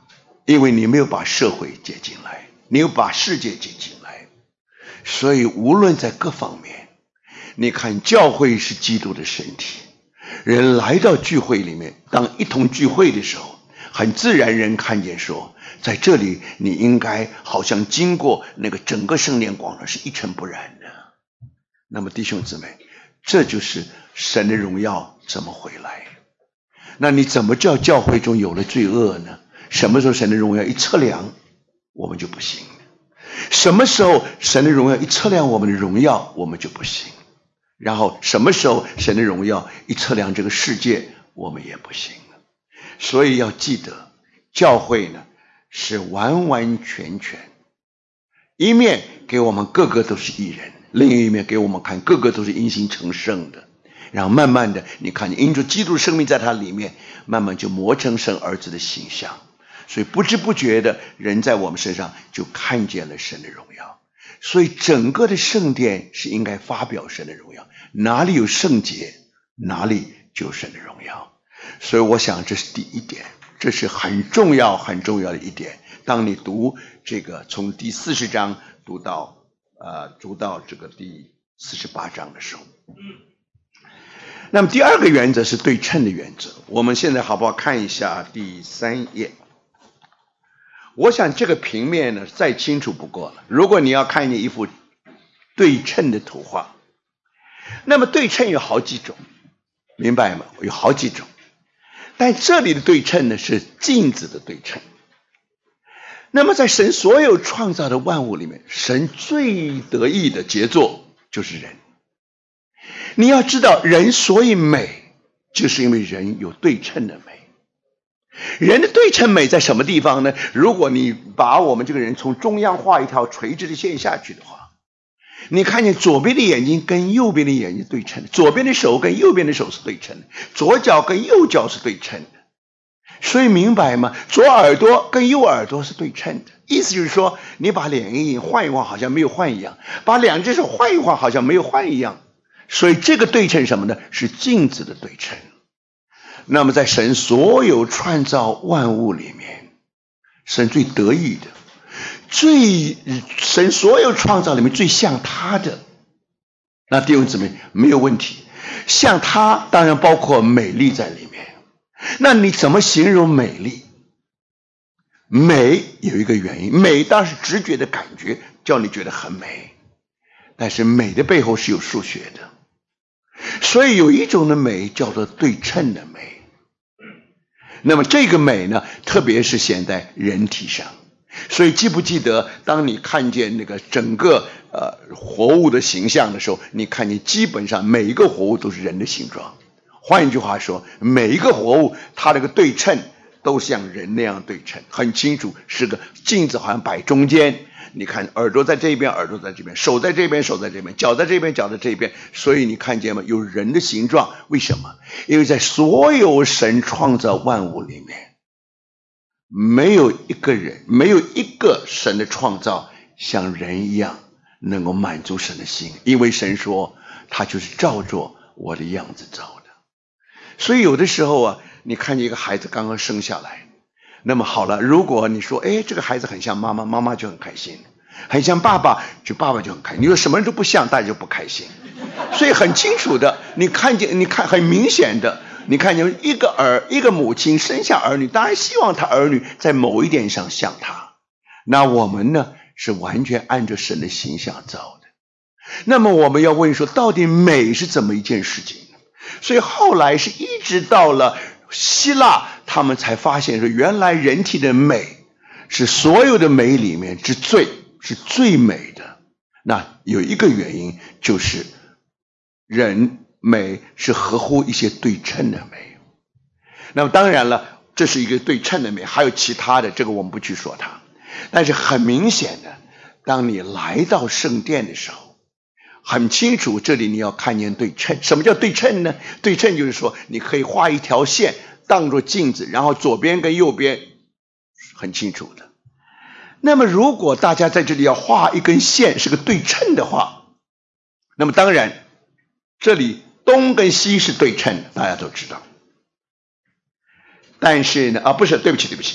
因为你没有把社会接进来，你有把世界接进来，所以无论在各方面，你看教会是基督的身体，人来到聚会里面，当一同聚会的时候，很自然人看见说，在这里你应该好像经过那个整个圣殿广场是一尘不染的。那么弟兄姊妹，这就是神的荣耀怎么回来。那你怎么叫教会中有了罪恶呢？什么时候神的荣耀一测量，我们就不行？什么时候神的荣耀一测量我们的荣耀，我们就不行？然后什么时候神的荣耀一测量这个世界，我们也不行？所以要记得，教会呢是完完全全，一面给我们个个都是义人，另一面给我们看个个都是因信成圣的。然后慢慢的，你看你因着基督的生命在它里面，慢慢就磨成神儿子的形象。所以不知不觉的，人在我们身上就看见了神的荣耀。所以整个的圣殿是应该发表神的荣耀，哪里有圣洁，哪里就有神的荣耀。所以我想这是第一点，这是很重要很重要的一点。当你读这个从第四十章读到呃读到这个第四十八章的时候，那么第二个原则是对称的原则。我们现在好不好看一下第三页？我想这个平面呢再清楚不过了。如果你要看见一幅对称的图画，那么对称有好几种，明白吗？有好几种。但这里的对称呢是镜子的对称。那么在神所有创造的万物里面，神最得意的杰作就是人。你要知道，人所以美，就是因为人有对称的美。人的对称美在什么地方呢？如果你把我们这个人从中央画一条垂直的线下去的话，你看见左边的眼睛跟右边的眼睛对称的，左边的手跟右边的手是对称的，左脚跟右脚是对称的。所以明白吗？左耳朵跟右耳朵是对称的，意思就是说，你把两眼换一换好像没有换一样，把两只手换一换好像没有换一样。所以这个对称什么呢？是镜子的对称。那么在神所有创造万物里面，神最得意的，最神所有创造里面最像他的，那弟兄姊妹没有问题。像他当然包括美丽在里面。那你怎么形容美丽？美有一个原因，美当然是直觉的感觉，叫你觉得很美，但是美的背后是有数学的。所以有一种的美叫做对称的美。那么这个美呢，特别是显在人体上。所以记不记得，当你看见那个整个呃活物的形象的时候，你看见基本上每一个活物都是人的形状。换一句话说，每一个活物它这个对称都像人那样对称，很清楚，是个镜子好像摆中间。你看耳朵在这边，耳朵在这边，手在这边，手在这边，脚在这边，脚在这边。所以你看见吗？有人的形状。为什么？因为在所有神创造万物里面，没有一个人，没有一个神的创造像人一样能够满足神的心。因为神说他就是照着我的样子造的。所以有的时候啊，你看见一个孩子刚刚生下来，那么好了，如果你说哎，这个孩子很像妈妈，妈妈就很开心；很像爸爸，就爸爸就很开心。你说什么人都不像，大家就不开心。所以很清楚的，你看见，你看很明显的，你看见一个儿一个母亲生下儿女，当然希望他儿女在某一点上像他。那我们呢，是完全按着神的形象造的。那么我们要问说，到底美是怎么一件事情呢？所以后来是一直到了希腊，他们才发现说，原来人体的美是所有的美里面之最，是最美的。那有一个原因，就是人美是合乎一些对称的美。那么当然了，这是一个对称的美，还有其他的，这个我们不去说它。但是很明显的，当你来到圣殿的时候，很清楚，这里你要看见对称。什么叫对称呢？对称就是说，你可以画一条线当作镜子，然后左边跟右边很清楚的。那么如果大家在这里要画一根线是个对称的话，那么当然这里东跟西是对称的，大家都知道。但是呢，啊不是，对不起对不起，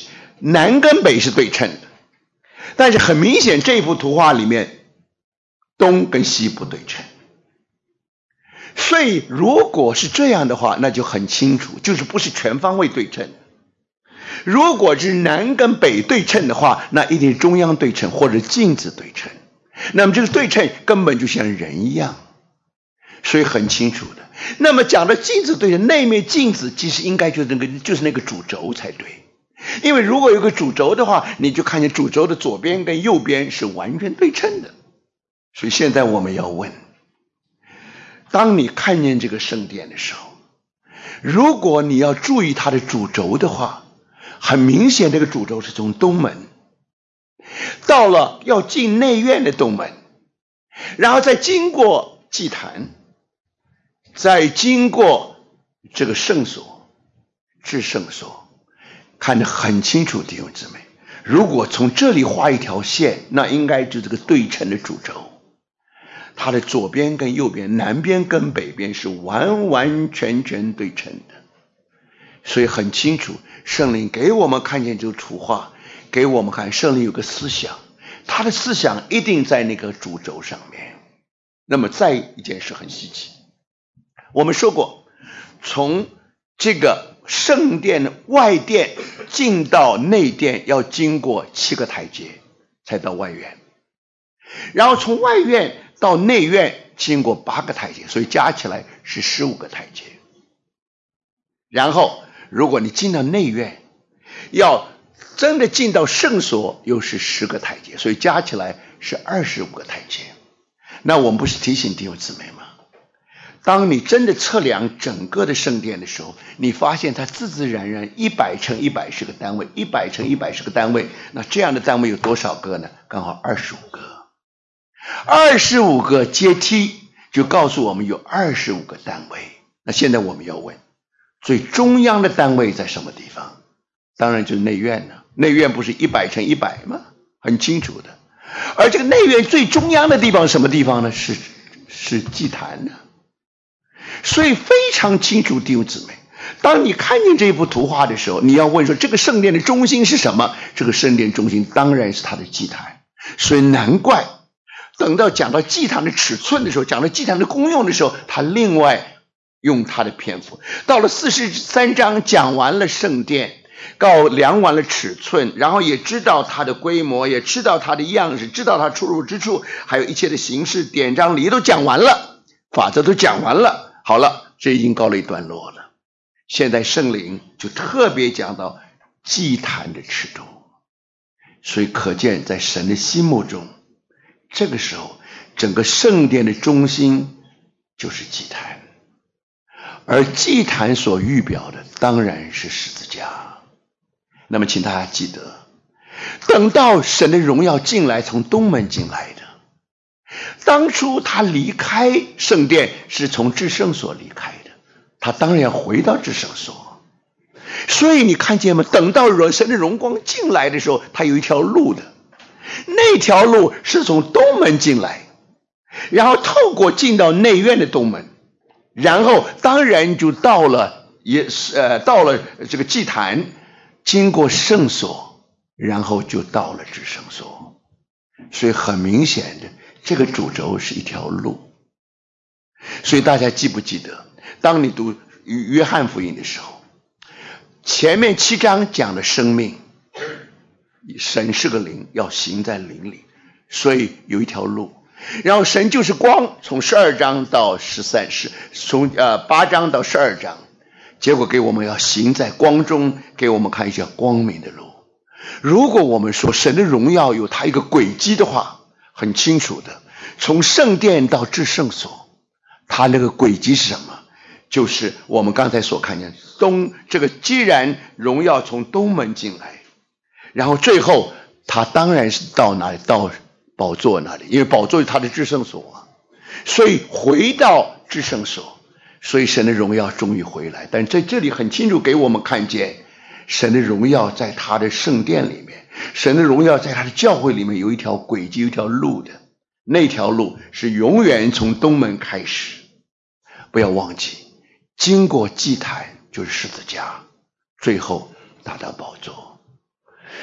南跟北是对称的，但是很明显这幅图画里面东跟西不对称。所以如果是这样的话，那就很清楚，就是不是全方位对称。如果是南跟北对称的话，那一定是中央对称或者镜子对称。那么这个对称根本就像人一样，所以很清楚的。那么讲到镜子对称，那面镜子其实应该就是那个就是那个主轴才对。因为如果有个主轴的话，你就看见主轴的左边跟右边是完全对称的。所以现在我们要问，当你看见这个圣殿的时候，如果你要注意它的主轴的话，很明显这个主轴是从东门到了要进内院的东门，然后再经过祭坛，再经过这个圣所至圣所，看得很清楚，弟兄姊妹。如果从这里画一条线，那应该就是这个对称的主轴，它的左边跟右边，南边跟北边是完完全全对称的。所以很清楚，圣灵给我们看见这个图画，给我们看圣灵有个思想，他的思想一定在那个主轴上面。那么再一件事很稀奇，我们说过，从这个圣殿外殿进到内殿要经过七个台阶才到外院，然后从外院到内院经过八个台阶，所以加起来是十五个台阶。然后如果你进到内院，要真的进到圣所又是十个台阶，所以加起来是二十五个台阶。那我们不是提醒弟兄姊妹吗？当你真的测量整个的圣殿的时候，你发现它自自然然一百乘一百是个单位，一百乘一百是个单位，那这样的单位有多少个呢？刚好二十五个。二十五个阶梯就告诉我们有二十五个单位。那现在我们要问，最中央的单位在什么地方？当然就是内院了。内院不是一百乘一百吗？很清楚的。而这个内院最中央的地方是什么地方呢？是是祭坛呢。所以非常清楚，弟兄姊妹，当你看见这幅图画的时候，你要问说这个圣殿的中心是什么？这个圣殿中心当然是它的祭坛。所以难怪等到讲到祭坛的尺寸的时候，讲到祭坛的功用的时候，他另外用他的篇幅。到了四十三章讲完了圣殿，告量完了尺寸，然后也知道它的规模，也知道它的样式，知道它出入之处，还有一切的形式典章礼都讲完了，法则都讲完了。好了，这已经告了一段落了。现在圣灵就特别讲到祭坛的尺度，所以可见在神的心目中，这个时候整个圣殿的中心就是祭坛，而祭坛所预表的当然是十字架。那么请大家记得，等到神的荣耀进来，从东门进来的，当初他离开圣殿是从至圣所离开的，他当然要回到至圣所。所以你看见吗？等到神的荣光进来的时候，他有一条路的，那条路是从东门进来，然后透过进到内院的东门，然后当然就到了也呃到了这个祭坛，经过圣所，然后就到了至圣所。所以很明显的，这个主轴是一条路。所以大家记不记得，当你读约翰福音的时候，前面七章讲的生命，神是个灵，要行在灵里，所以有一条路。然后神就是光，从十二章到十三是从呃八章到十二章，结果给我们要行在光中，给我们看一下光明的路。如果我们说神的荣耀有它一个轨迹的话，很清楚的，从圣殿到至圣所，它那个轨迹是什么？就是我们刚才所看见东这个，既然荣耀从东门进来，然后最后他当然是到哪里？到宝座那里，因为宝座是他的至圣所啊，所以回到至圣所，所以神的荣耀终于回来。但在这里很清楚给我们看见，神的荣耀在他的圣殿里面，神的荣耀在他的教会里面有一条轨迹，有一条路的，那条路是永远从东门开始。不要忘记，经过祭坛就是十字架，最后达到宝座。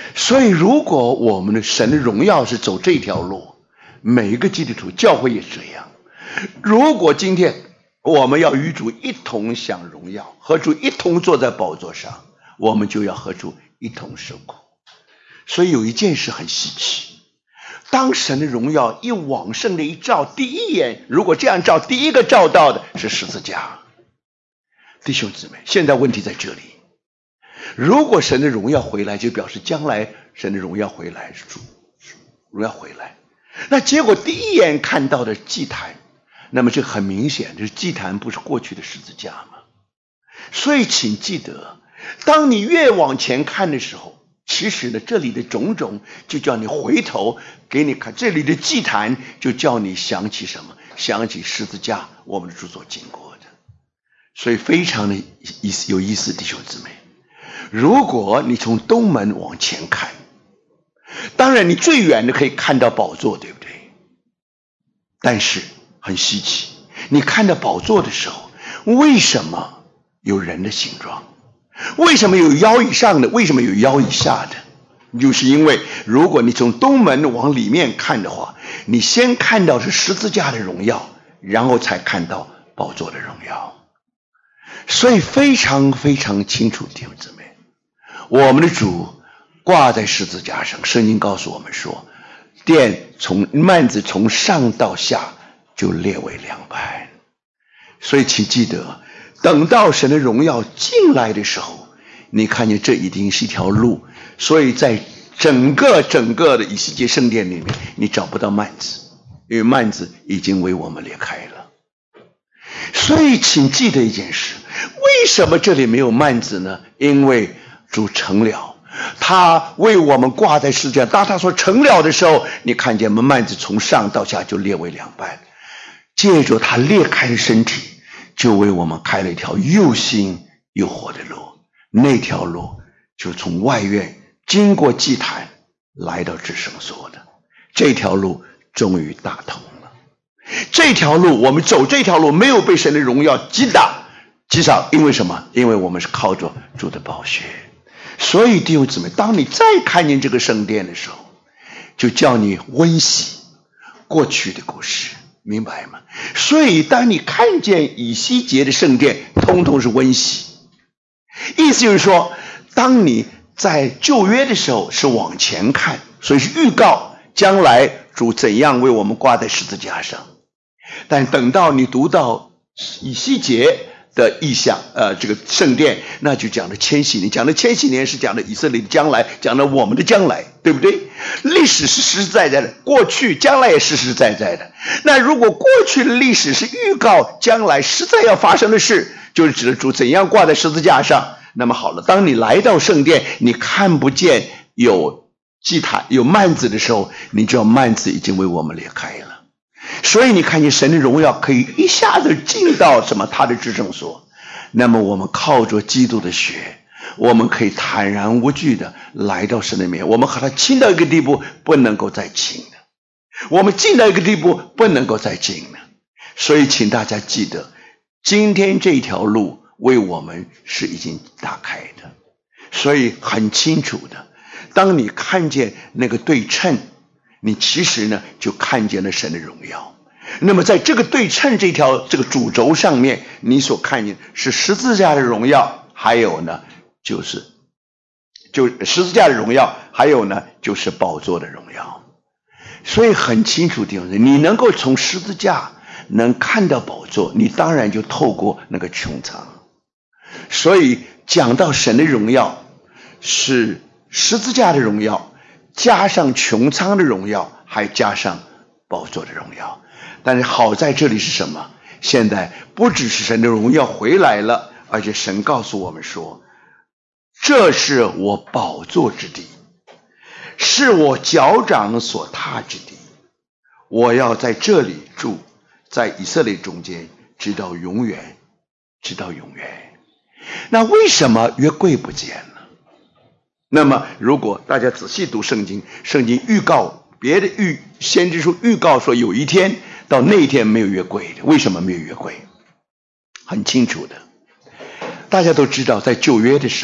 所以如果我们的神的荣耀是走这条路，每一个基督徒教会也是这样。如果今天我们要与主一同享荣耀，和主一同坐在宝座上，我们就要和主一同受苦。所以有一件事很稀奇，当神的荣耀一往圣的一照，第一眼如果这样照，第一个照到的是十字架。弟兄姊妹，现在问题在这里，如果神的荣耀回来，就表示将来神的荣耀回来，是主荣耀回来，那结果第一眼看到的祭坛，那么这很明显，就是祭坛不是过去的十字架吗？所以请记得，当你越往前看的时候，其实呢，这里的种种就叫你回头给你看，这里的祭坛就叫你想起什么？想起十字架，我们的主所经过的。所以非常的意思有意思，弟兄姊妹，如果你从东门往前看，当然你最远的可以看到宝座，对不对？但是很稀奇，你看到宝座的时候，为什么有人的形状？为什么有腰以上的？为什么有腰以下的？就是因为如果你从东门往里面看的话，你先看到是十字架的荣耀，然后才看到宝座的荣耀。所以非常非常清楚，弟兄姊妹，我们的主挂在十字架上，圣经告诉我们说，殿从幔子从上到下就裂为两半。所以请记得，等到神的荣耀进来的时候，你看见这一定是一条路。所以在整个整个的以西结圣殿里面，你找不到幔子，因为幔子已经为我们裂开了。所以请记得一件事，为什么这里没有幔子呢？因为主成了，他为我们挂在十字架。当他说成了的时候，你看见我们幔子从上到下就裂为两半，借着他裂开的身体，就为我们开了一条又新又活的路。那条路就是从外院经过祭坛来到至圣所的，这条路终于打通了。这条路我们走这条路没有被神的荣耀击打击少，因为什么？因为我们是靠着主的宝血。所以弟兄姊妹，当你再看见这个圣殿的时候，就叫你温习过去的故事，明白吗？所以当你看见以西结的圣殿，通通是温习。意思就是说，当你在旧约的时候是往前看，所以是预告将来主怎样为我们挂在十字架上。但等到你读到以西结的意象，呃，这个圣殿，那就讲的千禧年，讲的千禧年是讲的以色列的将来，讲的我们的将来，对不对？历史是实实在在的，过去将来也实实在在的。那如果过去的历史是预告将来实在要发生的事，就是指的主怎样挂在十字架上，那么好了，当你来到圣殿，你看不见有祭坛有幔子的时候，你知道幔子已经为我们裂开了。所以你看见神的荣耀可以一下子进到什么他的至圣所，那么我们靠着基督的血，我们可以坦然无惧的来到神的面前，我们和他亲到一个地步不能够再亲了，我们近到一个地步不能够再近了。所以请大家记得，今天这条路为我们是已经打开的。所以很清楚的，当你看见那个对称，你其实呢就看见了神的荣耀。那么在这个对称这条这个主轴上面，你所看见是十字架的荣耀，还有呢就是就十字架的荣耀，还有呢就是宝座的荣耀。所以很清楚的，你能够从十字架能看到宝座，你当然就透过那个穹苍。所以讲到神的荣耀是十字架的荣耀，加上穹苍的荣耀，还加上宝座的荣耀。但是好在这里是什么？现在不只是神的荣耀回来了，而且神告诉我们说，这是我宝座之地，是我脚掌所踏之地，我要在这里住，在以色列中间，直到永远，直到永远。那为什么约柜不见了？那么如果大家仔细读圣经，圣经预告别的预先知书预告说有一天到那一天没有约柜的。为什么没有约柜？很清楚的，大家都知道在旧约的时候，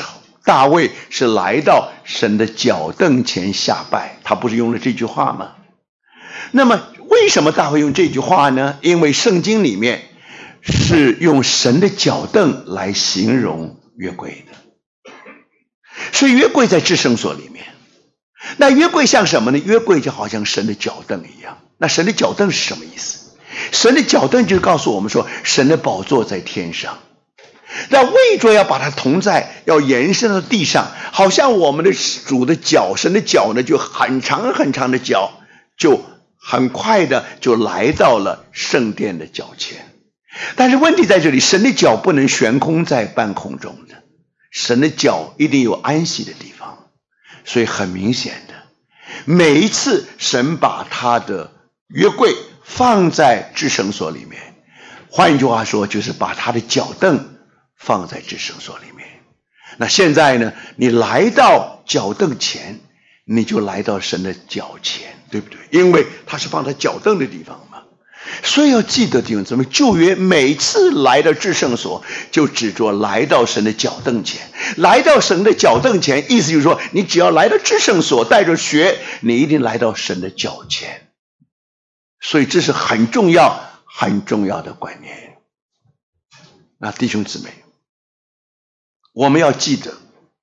大卫是来到神的脚凳前下拜，他不是用了这句话吗？那么为什么大卫用这句话呢？因为圣经里面是用神的脚凳来形容约柜的，所以约柜在至圣所里面。那约柜像什么呢？约柜就好像神的脚凳一样。那神的脚凳是什么意思？神的脚凳就是告诉我们说，神的宝座在天上，那为着要把它同在，要延伸到地上，好像我们的主的脚，神的脚呢，就很长很长的脚，就很快的就来到了圣殿的脚前。但是问题在这里，神的脚不能悬空在半空中的，神的脚一定有安息的地方。所以很明显的，每一次神把他的约柜放在至圣所里面，换一句话说，就是把他的脚凳放在至圣所里面。那现在呢，你来到脚凳前，你就来到神的脚前，对不对？因为他是放在脚凳的地方嘛。所以要记得弟兄姊妹，旧约每次来到至圣所，就指着来到神的脚凳前。来到神的脚凳前，意思就是说，你只要来到至圣所，带着血，你一定来到神的脚前。所以这是很重要很重要的观念。那弟兄姊妹，我们要记得，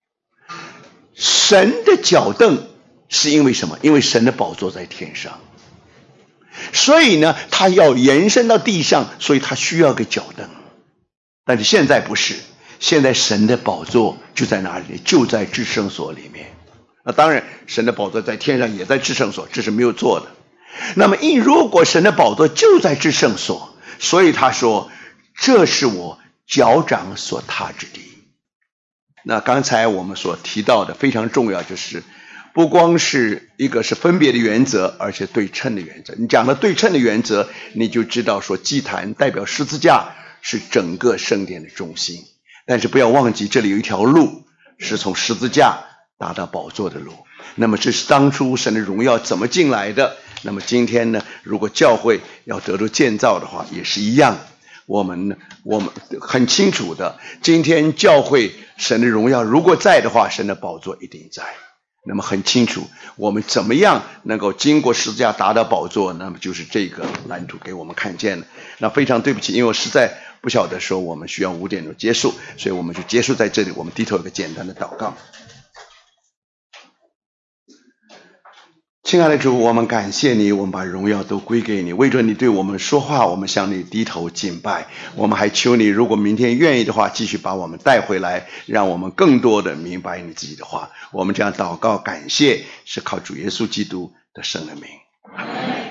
神的脚凳是因为什么？因为神的宝座在天上，所以呢，他要延伸到地上，所以他需要个脚凳。但是现在不是，现在神的宝座就在哪里？就在至圣所里面。那当然，神的宝座在天上，也在至圣所，这是没有错的。那么，因如果神的宝座就在至圣所，所以他说，这是我脚掌所踏之地。那刚才我们所提到的非常重要，就是不光是一个是分别的原则，而且对称的原则。你讲了对称的原则，你就知道说祭坛代表十字架是整个圣殿的中心。但是不要忘记，这里有一条路是从十字架达到宝座的路。那么这是当初神的荣耀怎么进来的？那么今天呢，如果教会要得到建造的话，也是一样。我们呢，我们很清楚的，今天教会神的荣耀如果在的话，神的宝座一定在。那么很清楚，我们怎么样能够经过十字架达到宝座，那么就是这个蓝图给我们看见了。那非常对不起，因为我实在不晓得说我们需要五点钟结束，所以我们就结束在这里。我们低头一个简单的祷告。亲爱的主，我们感谢你，我们把荣耀都归给你，为着你对我们说话，我们向你低头敬拜。我们还求你，如果明天愿意的话，继续把我们带回来，让我们更多的明白你自己的话。我们这样祷告感谢，是靠主耶稣基督的圣的名。